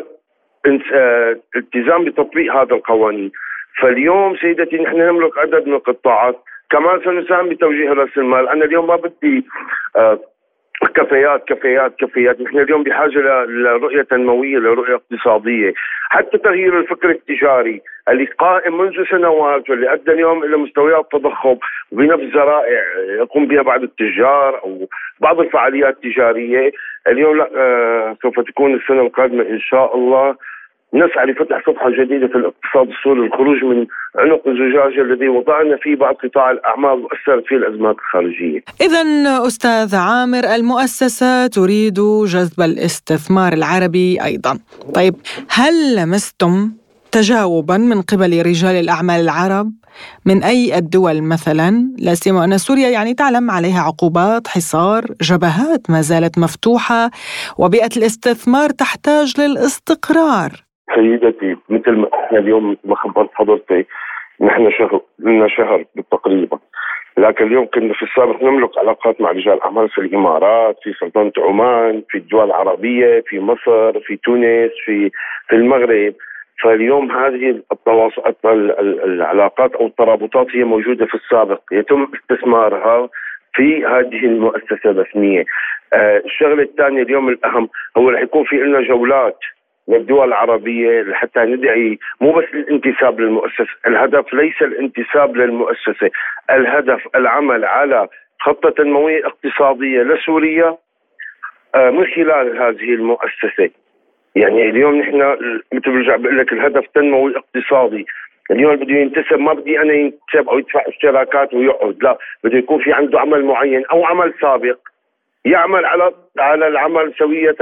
التزام بتطبيق هذا القوانين. فاليوم سيدتي نحن نملك عدد من القطاعات، كمان سنساهم بتوجيه رأس المال. أنا اليوم ما بدي آه كفيات كفيات كفيات نحن اليوم بحاجة لرؤية تنموية، لرؤية اقتصادية. حتى تغيير الفكر التجاري اللي قائم منذ سنوات واللي أدى اليوم إلى مستويات تضخم وبنفس ذرائع يقوم بها بعض التجار أو بعض الفعاليات التجارية. اليوم لا آه سوف تكون السنة القادمة إن شاء الله نسعى لفتح صفحة جديدة في الاقتصاد السوري، الخروج من عنق الزجاجة الذي وضعنا فيه بعض قطاع الأعمال وأثرت فيه الأزمات الخارجية. إذن أستاذ عامر، المؤسسة تريد جذب الاستثمار العربي أيضا. طيب، هل لمستم تجاوبا من قبل رجال الأعمال العرب من أي الدول مثلا؟ لا سيما أن سوريا يعني تعلم عليها عقوبات، حصار، جبهات ما زالت مفتوحة، وبيئة الاستثمار تحتاج للاستقرار. سيدتي، مثل ما احنا اليوم مثل ما خبرت حضرتك، نحن شهر لنا شهر بالتقريبا، لكن اليوم كنا في السابق نملك علاقات مع رجال أعمال في الإمارات، في سلطنة عمان، في الدول العربية، في مصر، في تونس، في في المغرب. فاليوم هذه التواصل العلاقات أو الترابطات هي موجودة في السابق، يتم استثمارها في هذه المؤسسة الرسمية. آه الشغلة الثانية اليوم الأهم هو رح يكون في لنا جولات للدول العربية حتى ندعي مو بس الانتساب للمؤسسة، الهدف ليس الانتساب للمؤسسة، الهدف العمل على خطة تنموية اقتصادية لسوريا آه من خلال هذه المؤسسة. يعني اليوم نحن مثل برجع بقول لك الهدف تنموي اقتصادي. اليوم بده ينتسب، ما بدي انا ينتسب او يدفع اشتراكات ويقعد، لا، بده يكون في عنده عمل معين او عمل سابق يعمل على على العمل سوية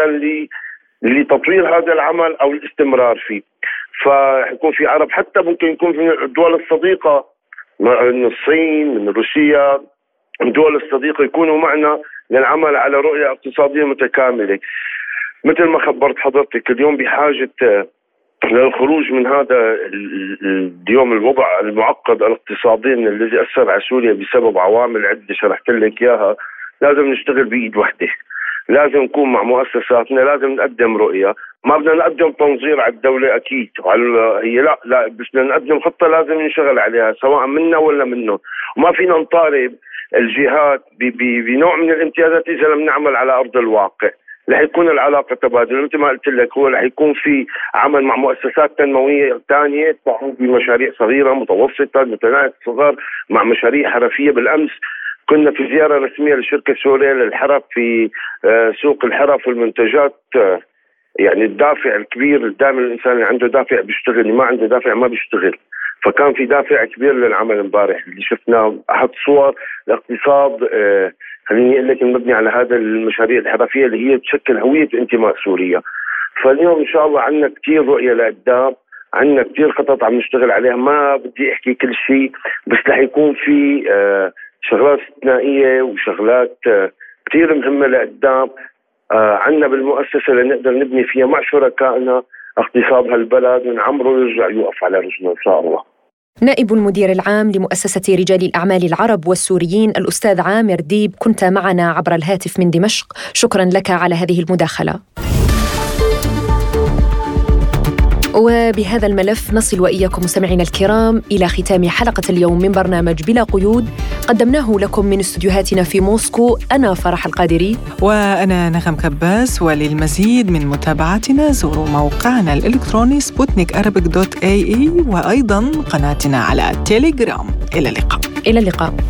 لتطوير هذا العمل او الاستمرار فيه. فيكون في عرب، حتى ممكن يكون في الدول الصديقة من الصين، من روسيا، الدول الصديقة يكونوا معنا للعمل على رؤية اقتصادية متكاملة. مثل ما خبرت حضرتك اليوم بحاجة للخروج من هذا اليوم الوضع المعقد الاقتصادي الذي أثر على سوريا بسبب عوامل عدة شرحت لك إياها. لازم نشتغل بإيد وحدة، لازم نكون مع مؤسساتنا، لازم نقدم رؤية. ما بدنا نقدم تنظير على الدولة أكيد، وعلى هي لا لا بس بدنا نقدم خطة لازم نشتغل عليها سواء منا ولا منه. وما فينا نطالب الجهات بنوع من الامتيازات إذا لم نعمل على أرض الواقع. رح يكون العلاقة تبادل مثل ما قلت لك، هو رح يكون في عمل مع مؤسسات تنموية ثانية تعود بمشاريع صغيرة متوسطة متناهية الصغر، مع مشاريع حرفية. بالأمس كنا في زيارة رسمية للشركة السورية للحرف في سوق الحرف والمنتجات. يعني الدافع الكبير دائما الإنسان اللي عنده دافع بيشتغل، اللي ما عنده دافع ما بيشتغل. فكان في دافع كبير للعمل امبارح اللي شفناه أحد صور الاقتصاد آه خليني أقول لك مبني على هذا المشاريع الحرفية اللي هي تشكل هوية انتماء سوريا. فاليوم إن شاء الله عندنا كتير رؤية لقدام، عندنا كتير خطط عم نشتغل عليها. ما بدي أحكي كل شيء، بس رح يكون في آه شغلات استثنائية وشغلات آه كتير مهمة لقدام آه عندنا بالمؤسسة لنقدر نبني فيها مع شركائنا اقتصاد هالبلد ونعمره يرجع يوقف على رجله إن شاء الله. نائب المدير العام لمؤسسة رجال الأعمال العرب والسوريين الأستاذ عامر ديب، كنت معنا عبر الهاتف من دمشق. شكرا لك على هذه المداخلة. وبهذا الملف نصل وإياكم مستمعينا الكرام إلى ختام حلقة اليوم من برنامج بلا قيود، قدمناه لكم من استديوهاتنا في موسكو. أنا فرح القادري وأنا نغم كباس. وللمزيد من متابعتنا زوروا موقعنا الإلكتروني سبوتنيك أرابيك دوت إيه إي وأيضا قناتنا على تيليجرام. إلى اللقاء. إلى اللقاء.